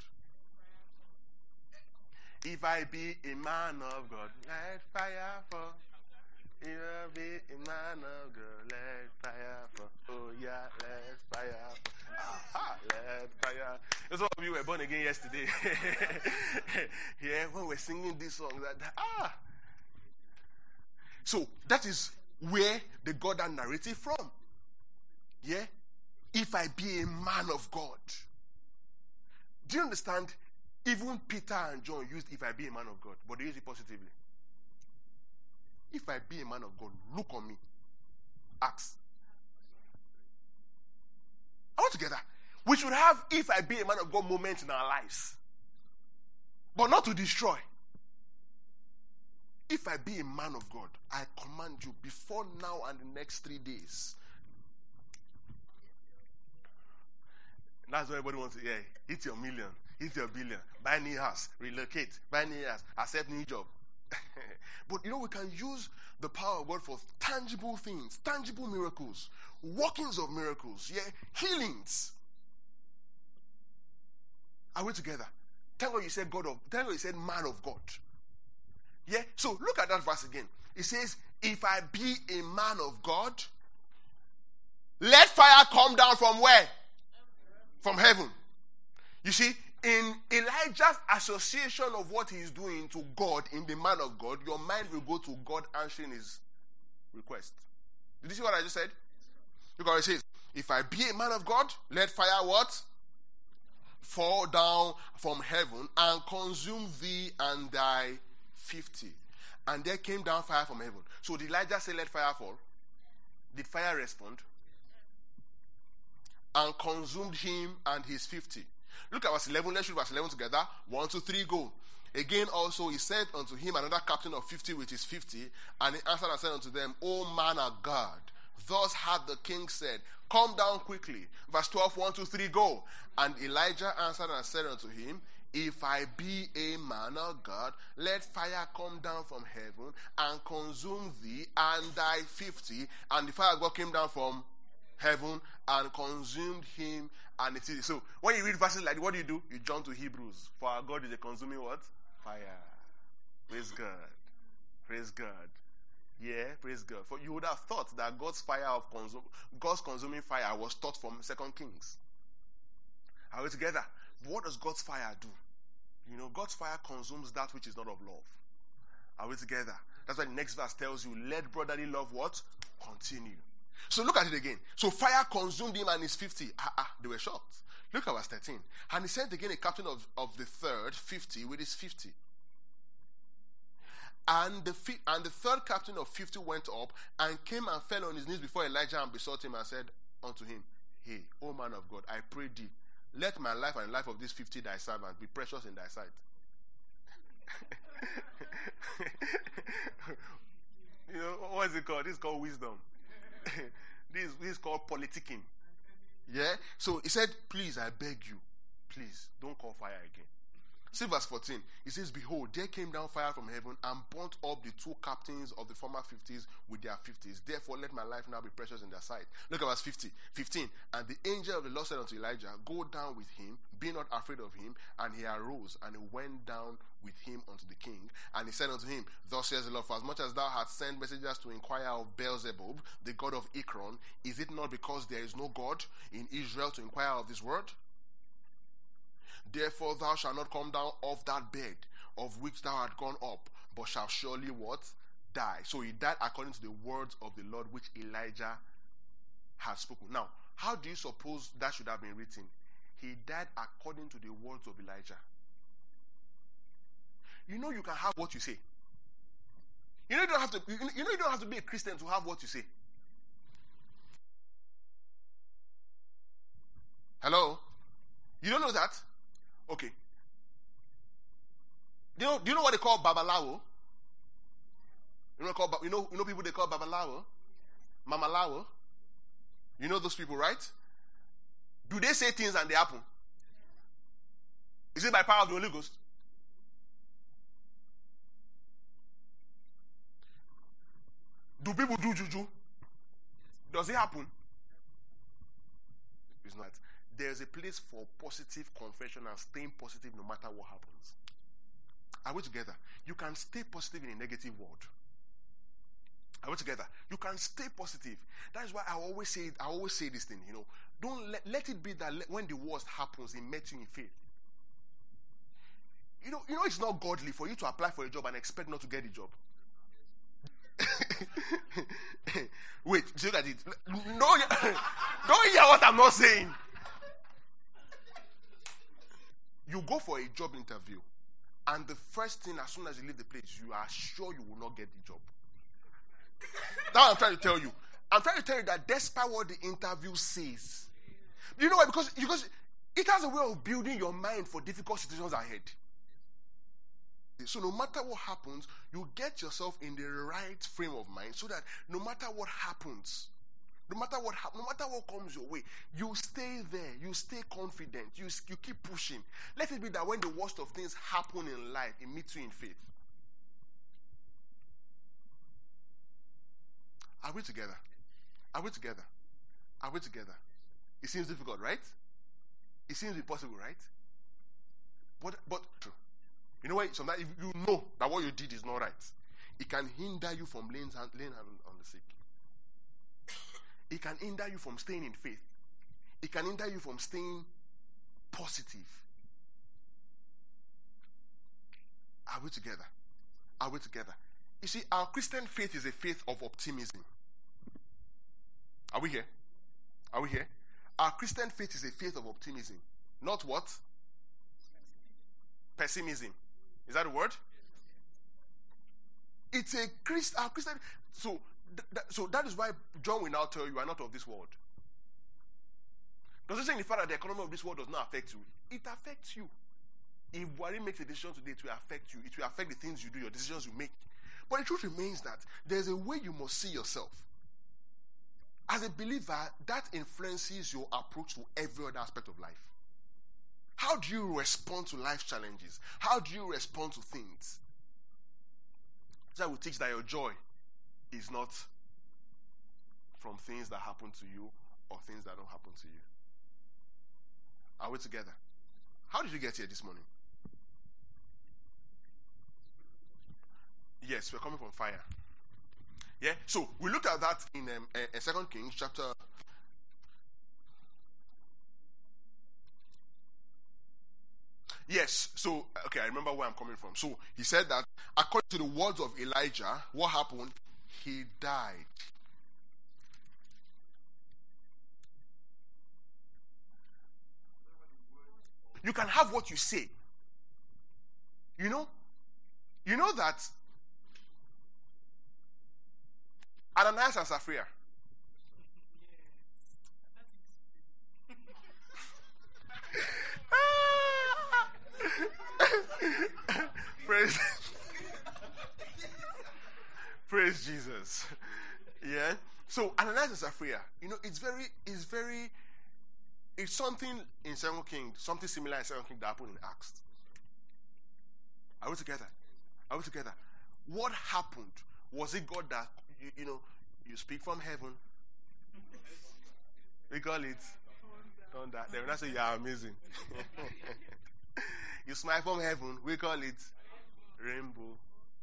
If I be a man of God, let fire fall. If I be a man of God, let fire fall. Oh yeah, let fire fall. Let fire. Some of you were born again yesterday. Yeah, when we're singing this song, So that is where they got that narrative from. Yeah? If I be a man of God. Do you understand? Even Peter and John used if I be a man of God, but they use it positively. If I be a man of God, look on me. Ask. All together. We should have if I be a man of God moments in our lives. But not to destroy. If I be a man of God, I command you before now and the next 3 days. That's what everybody wants to hear. Hit your million, hit your billion, buy new house, relocate, buy new house, accept new job. But we can use the power of God for tangible things, tangible miracles, workings of miracles, healings. Are we together? Thank God you said thank God you said man of God. Yeah? So look at that verse again. It says, if I be a man of God, let fire come down from where? From heaven. You see, in Elijah's association of what he's doing to God in the man of God, your mind will go to God answering his request. Did you see what I just said? Look what it says. If I be a man of God, let fire what? Fall down from heaven and consume thee and thy 50. And there came down fire from heaven. So did Elijah say, let fire fall? Did fire respond? And consumed him and his 50. Look at verse 11. Let's read verse 11 together. 1, 2, 3, go. Again also he sent unto him another captain of 50 with his 50. And he answered and said unto them, O man of God, thus hath the king said, come down quickly. Verse 12, 1, 2, 3, go. And Elijah answered and said unto him, if I be a man of God, let fire come down from heaven and consume thee and thy 50. And the fire of God came down from heaven and consumed him and his city. So when you read verses like this, what do? You jump to Hebrews. For our God is a consuming what? Fire. Praise God. Praise God. Yeah, praise God. For you would have thought that God's consuming fire was taught from 2 Kings. Are we together? What does God's fire do? You know, God's fire consumes that which is not of love. Are we together? That's why the next verse tells you, let brotherly love what? Continue. So look at it again. So fire consumed him and his 50. They were shocked. Look at verse 13. And he sent again a captain of the third 50 with his 50. And the third captain of 50 went up and came and fell on his knees before Elijah and besought him and said unto him, hey, O man of God, I pray thee, let my life and the life of these 50 thy servants be precious in thy sight. You know, what is it called? This is called wisdom. This is called politicking. Yeah? So he said, please, I beg you, please, don't call fire again. See verse 14. He says, behold, there came down fire from heaven and burnt up the two captains of the former 50s with their 50s. Therefore, let my life now be precious in their sight. Look at verse 15. And the angel of the Lord said unto Elijah, go down with him, be not afraid of him. And he arose and he went down with him unto the king. And he said unto him, thus says the Lord, for as much as thou hast sent messengers to inquire of Beelzebub, the god of Ekron, is it not because there is no God in Israel to inquire of this word? Therefore thou shalt not come down off that bed of which thou art gone up, but shalt surely what? Die. So he died according to the words of the Lord which Elijah had spoken. Now, how do you suppose that should have been written? He died according to the words of Elijah. You know you can have what you say. You know you don't have to be a Christian to have what you say. Hello? You don't know that? Okay. Do you know what they call babalawo? You know people they call babalawo? Mamalawo? You know those people, right? Do they say things and they happen? Is it by power of the Holy Ghost? Do people do juju? Does it happen? It's not. There's a place for positive confession and staying positive no matter what happens. Are we together? You can stay positive in a negative world. Are we together? You can stay positive. That is why I always say this thing, you know. Don't let it be that when the worst happens, it met you in faith. You know it's not godly for you to apply for a job and expect not to get the job. Wait, look at it. No, don't hear what I'm not saying. You go for a job interview, and the first thing, as soon as you leave the place, you are sure you will not get the job. That's what I'm trying to tell you. I'm trying to tell you that despite what the interview says, you know why? Because it has a way of building your mind for difficult situations ahead. So no matter what happens, you get yourself in the right frame of mind so that no matter what happens, no matter what comes your way, you stay there, you stay confident, you keep pushing. Let it be that when the worst of things happen in life, it meets you in faith. Are we together? Are we together? Are we together? It seems difficult, right? It seems impossible, right? But true. You know what? Sometimes if you know that what you did is not right, it can hinder you from laying hands on the sick. It can hinder you from staying in faith. It can hinder you from staying positive. Are we together? Are we together? You see, our Christian faith is a faith of optimism. Are we here? Are we here? Our Christian faith is a faith of optimism. Not what? Pessimism. Is that a word? It's a Christian. So that is why John will now tell you, you are not of this world. Does it say in the fact that the economy of this world does not affect you? It affects you. If Buhari makes a decision today, it will affect you. It will affect the things you do, your decisions you make. But the truth remains that there's a way you must see yourself. As a believer, that influences your approach to every other aspect of life. How do you respond to life challenges? How do you respond to things? So I will teach that your joy is not from things that happen to you or things that don't happen to you. Are we together? How did you get here this morning? Yes, we're coming from fire. Yeah, so we looked at that in 2 Kings chapter. Yes, so, okay, I remember where I'm coming from. So, he said that according to the words of Elijah, what happened? He died. You can have what you say. You know that Ananias and Sapphira. Praise Jesus. Yeah. So Ananias and Sapphira, it's something in 2 Kings, something similar in 2 Kings that happened in Acts. Are we together? What happened? Was it God that, you speak from heaven? We call it thunder. They will not say you are amazing. You smile from heaven. We call it rainbow.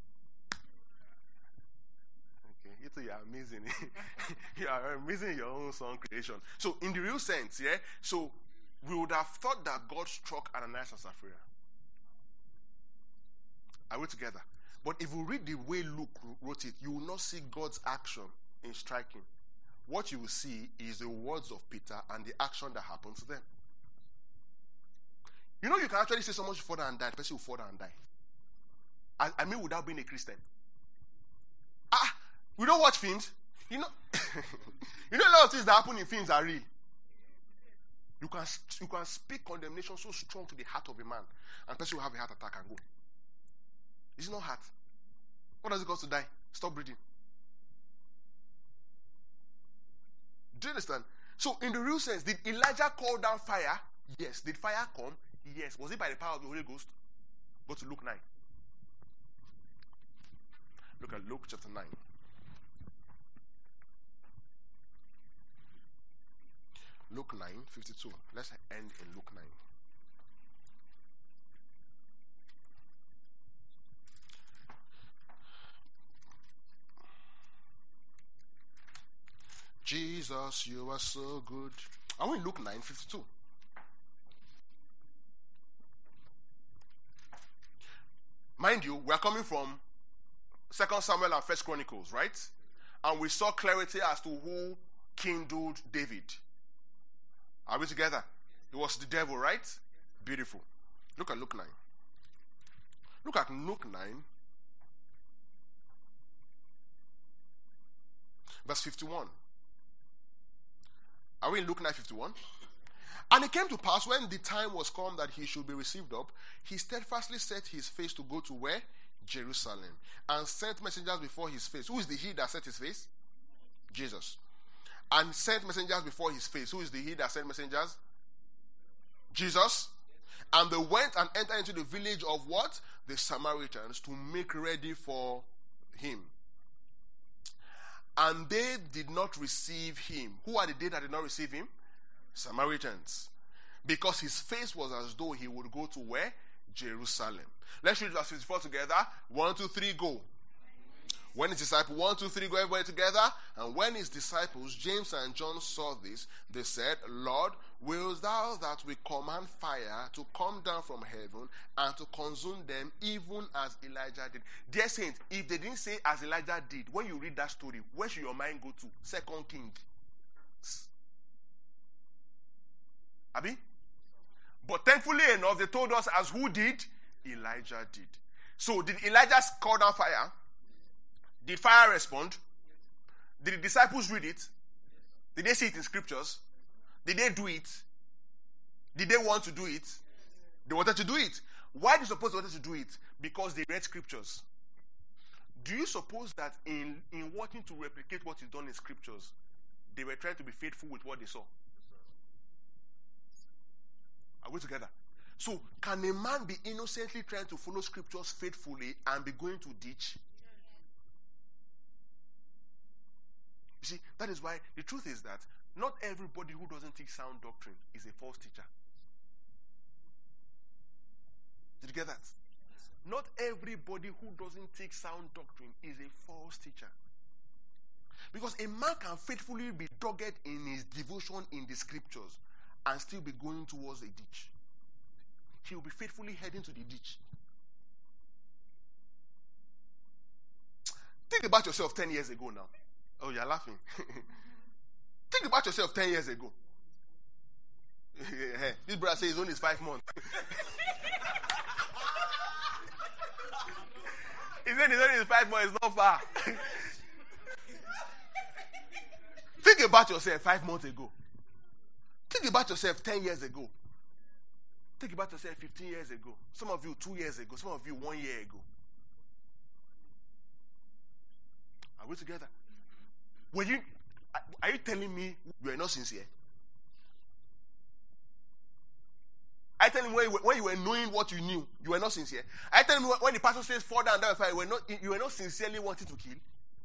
Okay, you are amazing. You are amazing in your own song creation. So, in the real sense, yeah. So, we would have thought that God struck Ananias and Sapphira. Are we together? But if you read the way Luke wrote it, you will not see God's action in striking. What you will see is the words of Peter and the action that happened to them. You can actually say someone should fall down and die. The person will fall down and die. I mean, without being a Christian. We don't watch films. A lot of things that happen in films are real. You can speak condemnation so strong to the heart of a man, and the person will have a heart attack and go. It's not heart. What does it cost to die? Stop breathing. Do you understand? So, in the real sense, did Elijah call down fire? Yes. Did fire come? Yes. Was it by the power of the Holy Ghost? Go to Luke 9. Look at Luke chapter 9. Luke 9:52. Let's end in Luke 9. Jesus, you are so good. Are we in Luke 9:52? Mind you, we are coming from 2 Samuel and 1 Chronicles, right? And we saw clarity as to who kindled David. Are we together? It was the devil, right? Beautiful. Look at Luke 9. Look at Luke 9. Verse 51. Are we in Luke 9:51? And it came to pass when the time was come that he should be received up, he steadfastly set his face to go to where? Jerusalem. And sent messengers before his face. Who is the he that set his face? Jesus. And sent messengers before his face. Who is the he that sent messengers? Jesus. And they went and entered into the village of what? The Samaritans, to make ready for him. And they did not receive him. Who are the they that did not receive him? Samaritans. Because his face was as though he would go to where? Jerusalem. Let's read verse 54 together. 1, 2, 3, go. When his disciples, 1, 2, 3, go everybody together. And when his disciples, James and John, saw this, they said, Lord, wilt thou that we command fire to come down from heaven and to consume them, even as Elijah did? Dear saints, if they didn't say as Elijah did, when you read that story, where should your mind go to? 2 Kings. Abi? But thankfully enough, they told us as who did? Elijah did. So did Elijah call down fire? Did fire respond? Did the disciples read it? Did they see it in scriptures? Did they do it? Did they want to do it? They wanted to do it. Why do you suppose they wanted to do it? Because they read scriptures. Do you suppose that in wanting to replicate what is done in scriptures, they were trying to be faithful with what they saw? Are we together? So, can a man be innocently trying to follow scriptures faithfully and be going to ditch? You see, that is why the truth is that not everybody who doesn't teach sound doctrine is a false teacher. Did you get that? Not everybody who doesn't take sound doctrine is a false teacher. Because a man can faithfully be dogged in his devotion in the scriptures and still be going towards a ditch. He will be faithfully heading to the ditch. Think about yourself 10 years ago now. Oh, you're laughing. Think about yourself 10 years ago. This brother says it's only 5 months. He said it's only 5 months, it's not far. Think about yourself 5 months ago. Think about yourself 10 years ago. Think about yourself 15 years ago. Some of you 2 years ago. Some of you 1 year ago. Are we together? Are you telling me you are not sincere? I tell him when you were knowing what you knew, you were not sincere. I tell him when the pastor says fall down, fire, you were not sincerely wanting to kill.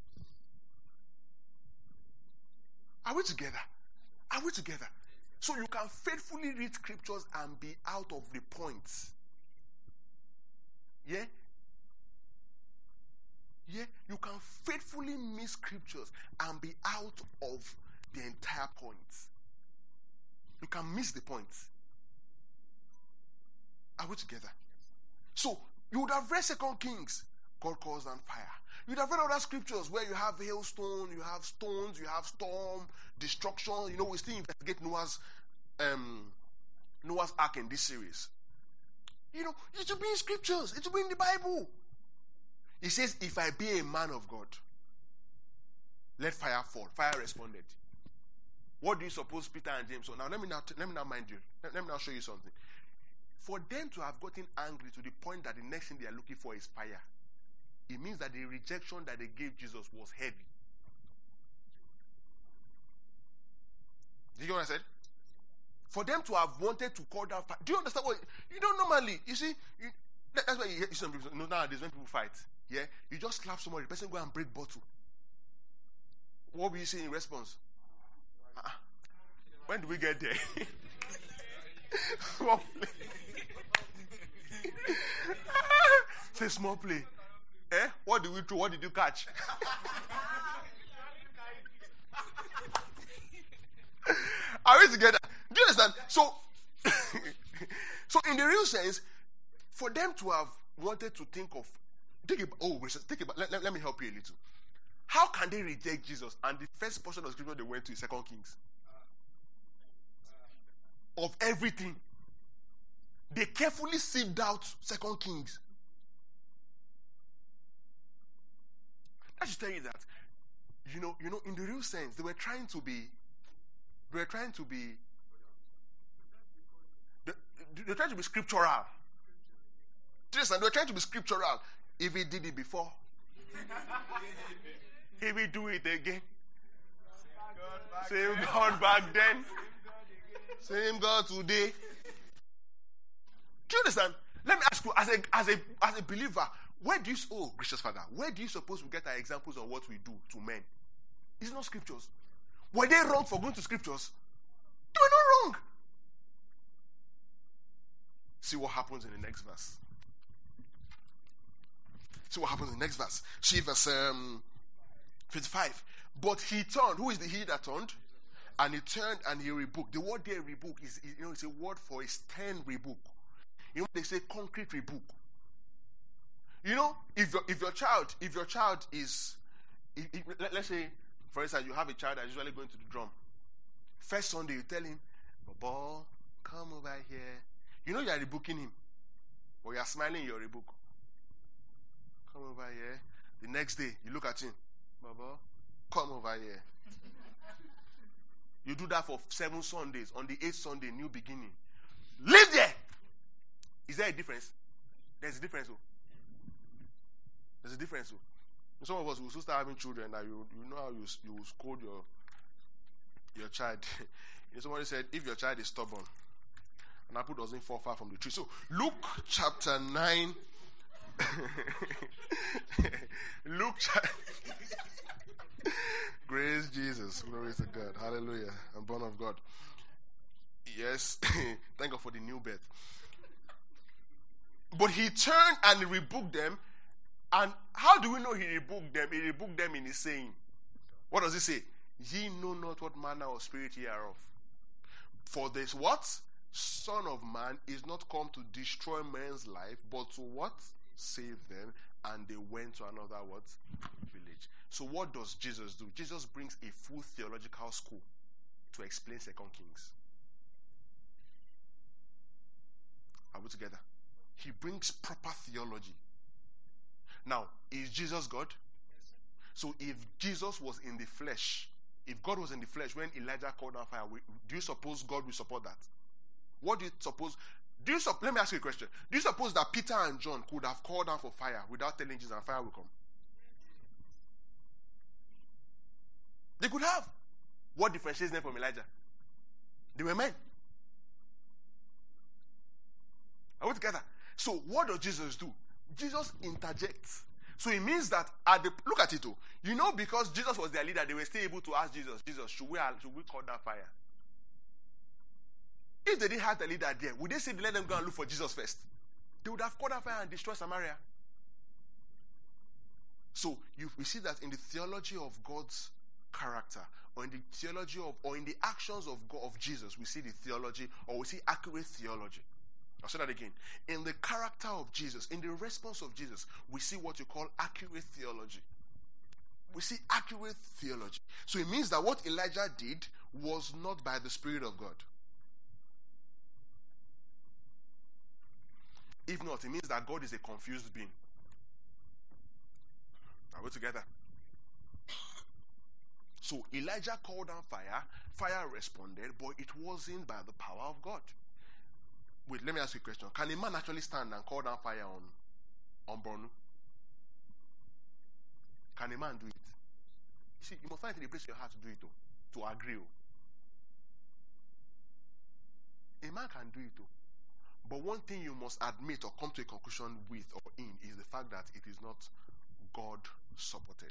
Are we together? Are we together? So you can faithfully read scriptures and be out of the points. Yeah? Yeah? You can faithfully miss scriptures and be out of the entire points. You can miss the points. Are we together? So, you would have read 2 Kings, God calls down fire. You would have read other scriptures where you have hailstone, you have stones, you have storm, destruction. You know, we still investigate Noah's Ark in this series. You know, it should be in scriptures. It should be in the Bible. He says, if I be a man of God, let fire fall. Fire responded. What do you suppose Peter and James saw? Now, let me now mind you. Let me now show you something. For them to have gotten angry to the point that the next thing they are looking for is fire, it means that the rejection that they gave Jesus was heavy. Do you get what I said? For them to have wanted to call down fire. Do you understand what? You don't normally, you see, that's why you hear some people, nowadays when people fight, yeah, you just slap somebody, the person go and break bottle. What will you say in response? When do we get there? Small play. Say small play. What did we throw? What did you catch? Are we together? Do you understand? So in the real sense, for them to have wanted to think about, let me help you a little. How can they reject Jesus? And the first portion of scripture they went to is 2 Kings. Of everything, they carefully sieved out 2 Kings. That should tell you that, you know, in the real sense, they were trying to be scriptural. Do you understand? They were trying to be scriptural. If he did it before, he will do it again. Same God back then. Same God today. Do you understand? Let me ask you, as a believer, gracious Father, where do you suppose we get our examples of what we do to men? It's not scriptures. Were they wrong for going to scriptures? They were not wrong. See what happens in the next verse. See what happens in the next verse. See verse 55. But he turned. Who is the he that turned? And he turned and he rebuked. The word there, rebuke, is it's a word for a stern rebuke. You know, they say concrete rebuke. You know, if your child is, let's say, for instance, you have a child that's usually going to the drum. First Sunday, you tell him, Bobo, come over here. You know you are rebuking him. But you are smiling in your rebuke. Come over here. The next day, you look at him. Baba, come over here. You do that for 7 Sundays. On the 8th Sunday, new beginning. Live there. Is there a difference? There's a difference. There's a difference. Some of us will still start having children. Now you know how you will scold your child. Somebody said, if your child is stubborn, an apple doesn't fall far from the tree. So Luke chapter 9. Praise Jesus. Glory to God. Hallelujah. I'm born of God. Yes. Thank God for the new birth. But he turned and rebuked them. And how do we know he rebuked them? He rebuked them in his saying. What does he say? Ye know not what manner of spirit ye are of. For this what? Son of Man is not come to destroy man's life, but to what? Save them. And they went to another what? Village. So what does Jesus do? Jesus brings a full theological school to explain 2 Kings. Are we together? He brings proper theology. Now, is Jesus God? So if Jesus was in the flesh, if God was in the flesh when Elijah called down fire, do you suppose God will support that? What do you suppose? Let me ask you a question. Do you suppose that Peter and John could have called down for fire without telling Jesus and fire will come? They could have. What differentiates them from Elijah? They were men. Are we together? So what does Jesus do? Jesus interjects. So it means that look at it too. You know, because Jesus was their leader, they were still able to ask Jesus, should we call down fire? If they didn't have the leader there, would they say let them go and look for Jesus first? They would have called down fire and destroyed Samaria. So we see that in the theology of God's character, or in the theology or in the actions of God, of Jesus, we see the theology, or we see accurate theology. I'll say that again. In the character of Jesus, in the response of Jesus, we see what you call accurate theology. We see accurate theology. So it means that what Elijah did was not by the Spirit of God. If not, it means that God is a confused being. Are we together? So Elijah called down fire. Fire responded, but it wasn't by the power of God. Wait, let me ask you a question. Can a man actually stand and call down fire on Bornu? Can a man do it? You see, you must find it in the place of your heart to do it, to agree. A man can do it, but one thing you must admit or come to a conclusion with or in is the fact that it is not God supported.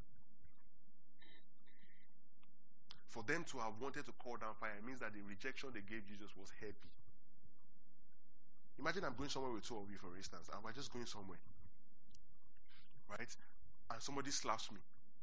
For them to have wanted to call down fire, it means that the rejection they gave Jesus was heavy. Imagine I'm going somewhere with 2 of you, for instance, and we're just going somewhere, right? And somebody slaps me.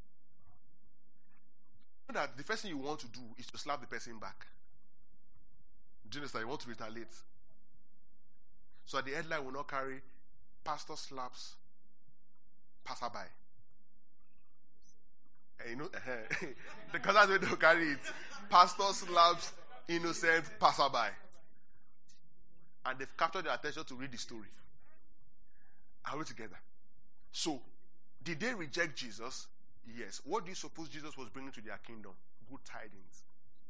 You know that the first thing you want to do is to slap the person back. Do you understand? You want to retaliate. So the headline will not carry pastor slaps passerby. And you know, because that's where they'll carry it. Pastor slaps innocent passerby. And they've captured their attention to read the story. Are we together? So, did they reject Jesus? Yes. What do you suppose Jesus was bringing to their kingdom? Good tidings.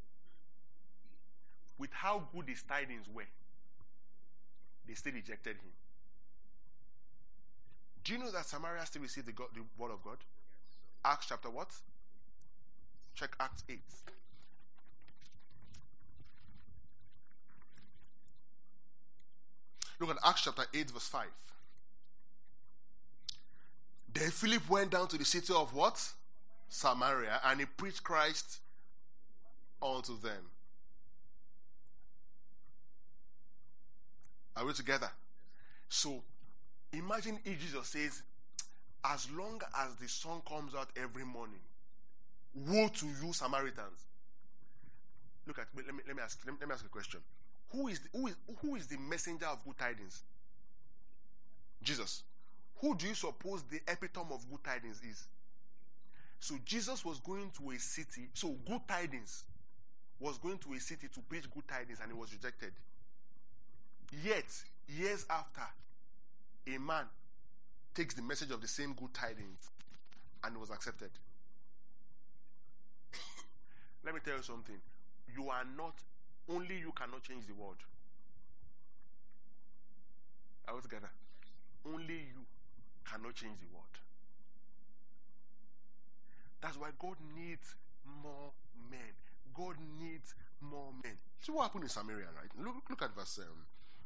With how good his tidings were, they still rejected him. Do you know that Samaria still received the word of God? Acts chapter what? Check Acts 8. Look at Acts chapter 8 verse 5. Then Philip went down to the city of what? Samaria, and he preached Christ unto them. Are we together? So, imagine if Jesus says, as long as the sun comes out every morning, woe to you Samaritans. Look at me, let me ask a question. Who is the messenger of good tidings? Jesus. Who do you suppose the epitome of good tidings is? So Jesus was going to a city. So good tidings was going to a city to preach good tidings, and he was rejected. Yet, years after, a man takes the message of the same good tidings and was accepted. Let me tell you something. You are not, only you cannot change the world. Are we together? Only you cannot change the world. That's why God needs more men. God needs more men. See what happened in Samaria, right? Look at verse 7.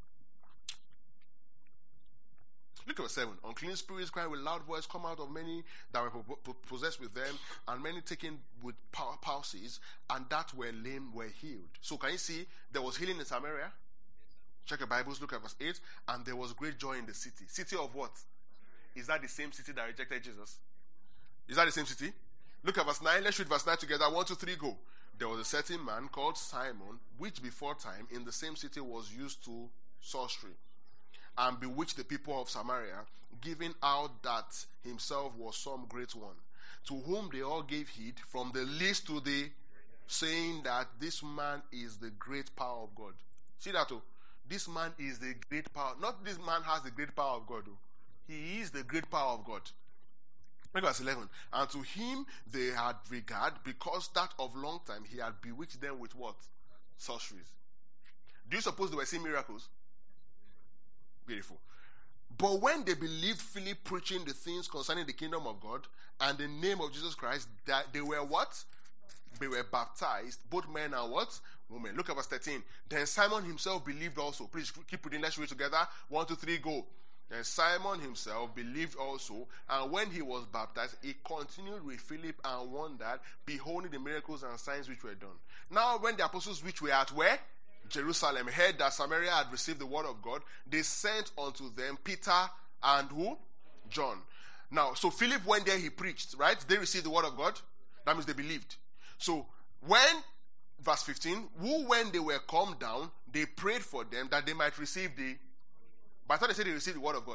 Look at verse 7. Unclean spirits crying with loud voice come out of many that were possessed with them, and many taken with palsies, and that were lame were healed. So can you see there was healing in Samaria? Check your Bibles, look at verse 8. And there was great joy in the city. City of what? Is that the same city that rejected Jesus? Is that the same city? Look at verse 9. Let's read verse 9 together. 1, 2, 3, go. There was a certain man called Simon, which before time in the same city was used to sorcery, and bewitched the people of Samaria, giving out that himself was some great one, to whom they all gave heed, from the least to the, saying that this man is the great power of God. See that? Oh, this man is the great power. Not this man has the great power of God. Oh. He is the great power of God. Look at verse 11. And to him they had regard, because that of long time he had bewitched them with what? Sorceries. Do you suppose they were seeing miracles? Beautiful. But when they believed Philip preaching the things concerning the kingdom of God and the name of Jesus Christ, that they were what? They were baptized, both men and what? Women. Look at verse 13. Then Simon himself believed also. Please keep reading. Let's read together. 1, 2, 3, go. Then Simon himself believed also, and when he was baptized, he continued with Philip and wondered, beholding the miracles and signs which were done. Now when the apostles which were at where? Jerusalem heard that Samaria had received the word of God, they sent unto them Peter and who? John. Now, so Philip went there, he preached, right? They received the word of God. That means they believed. So when, verse 15, who when they were come down, they prayed for them that they might receive the, but I thought they said they received the word of God.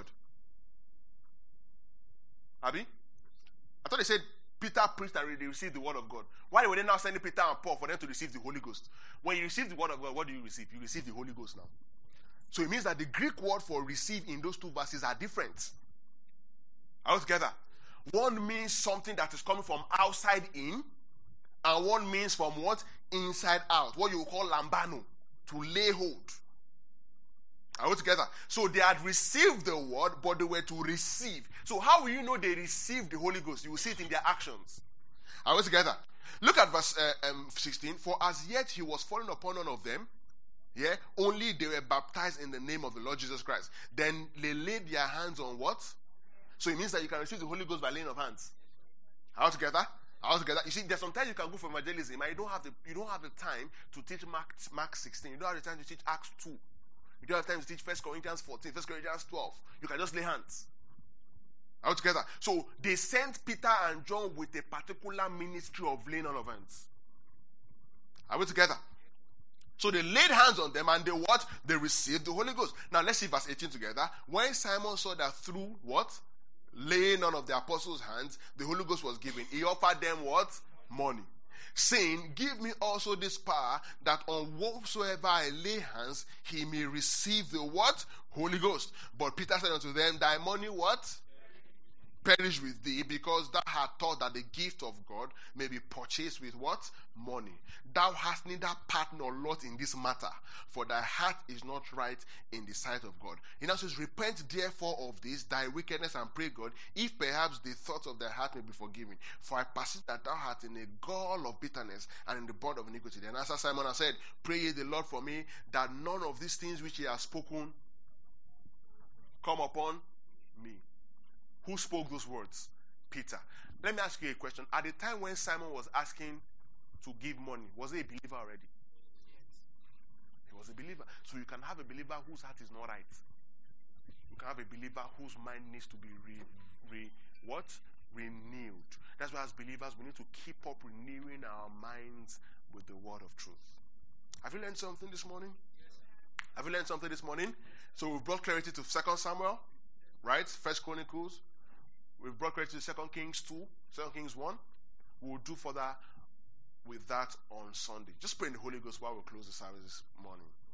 Abi? I thought they said Peter preached and they received the word of God. Why were they now sending Peter and Paul for them to receive the Holy Ghost? When you receive the word of God, what do you receive? You receive the Holy Ghost now. So it means that the Greek word for receive in those two verses are different. All together. One means something that is coming from outside in, and one means from what? Inside out. What you call lambano, to lay hold. Are we together? So they had received the word, but they were to receive. So how will you know they received the Holy Ghost? You will see it in their actions. Are we together? Look at verse 16. For as yet he was fallen upon none of them. Yeah, only they were baptized in the name of the Lord Jesus Christ. Then they laid their hands on what? So it means that you can receive the Holy Ghost by laying of hands. Are we together? Are we together? You see, there's sometimes you can go for evangelism and you don't have the time to teach Mark 16. You don't have the time to teach Acts 2. You don't have time to teach 1 Corinthians 14, 1 Corinthians 12. You can just lay hands. All together. So they sent Peter and John with a particular ministry of laying on of hands. Are we together? So they laid hands on them and they what? They received the Holy Ghost. Now let's see verse 18 together. When Simon saw that through what? Laying on of the apostles' hands, the Holy Ghost was given. He offered them what? Money. Saying, give me also this power, that on whatsoever I lay hands, he may receive the what? Holy Ghost. But Peter said unto them, thy money what? Perish with thee, because thou hast thought that the gift of God may be purchased with what? Money. Thou hast neither part nor lot in this matter, for thy heart is not right in the sight of God. He now says, repent therefore of this, thy wickedness, and pray God, if perhaps the thoughts of thy heart may be forgiven. For I perceive that thou art in a gall of bitterness, and in the bond of iniquity. Then answered Simon and said, pray ye the Lord for me, that none of these things which he has spoken come upon me. Who spoke those words? Peter. Let me ask you a question. At the time when Simon was asking to give money, was he a believer already? He was a believer. So you can have a believer whose heart is not right. You can have a believer whose mind needs to be renewed. That's why as believers we need to keep up renewing our minds with the word of truth. Have you learned something this morning? Have you learned something this morning? So we've brought clarity to 2 Samuel, right? 1 Chronicles. We've brought clarity to 2 Kings 2, 2 Kings 1. We'll do further with that on Sunday. Just pray in the Holy Ghost while we close the service this morning.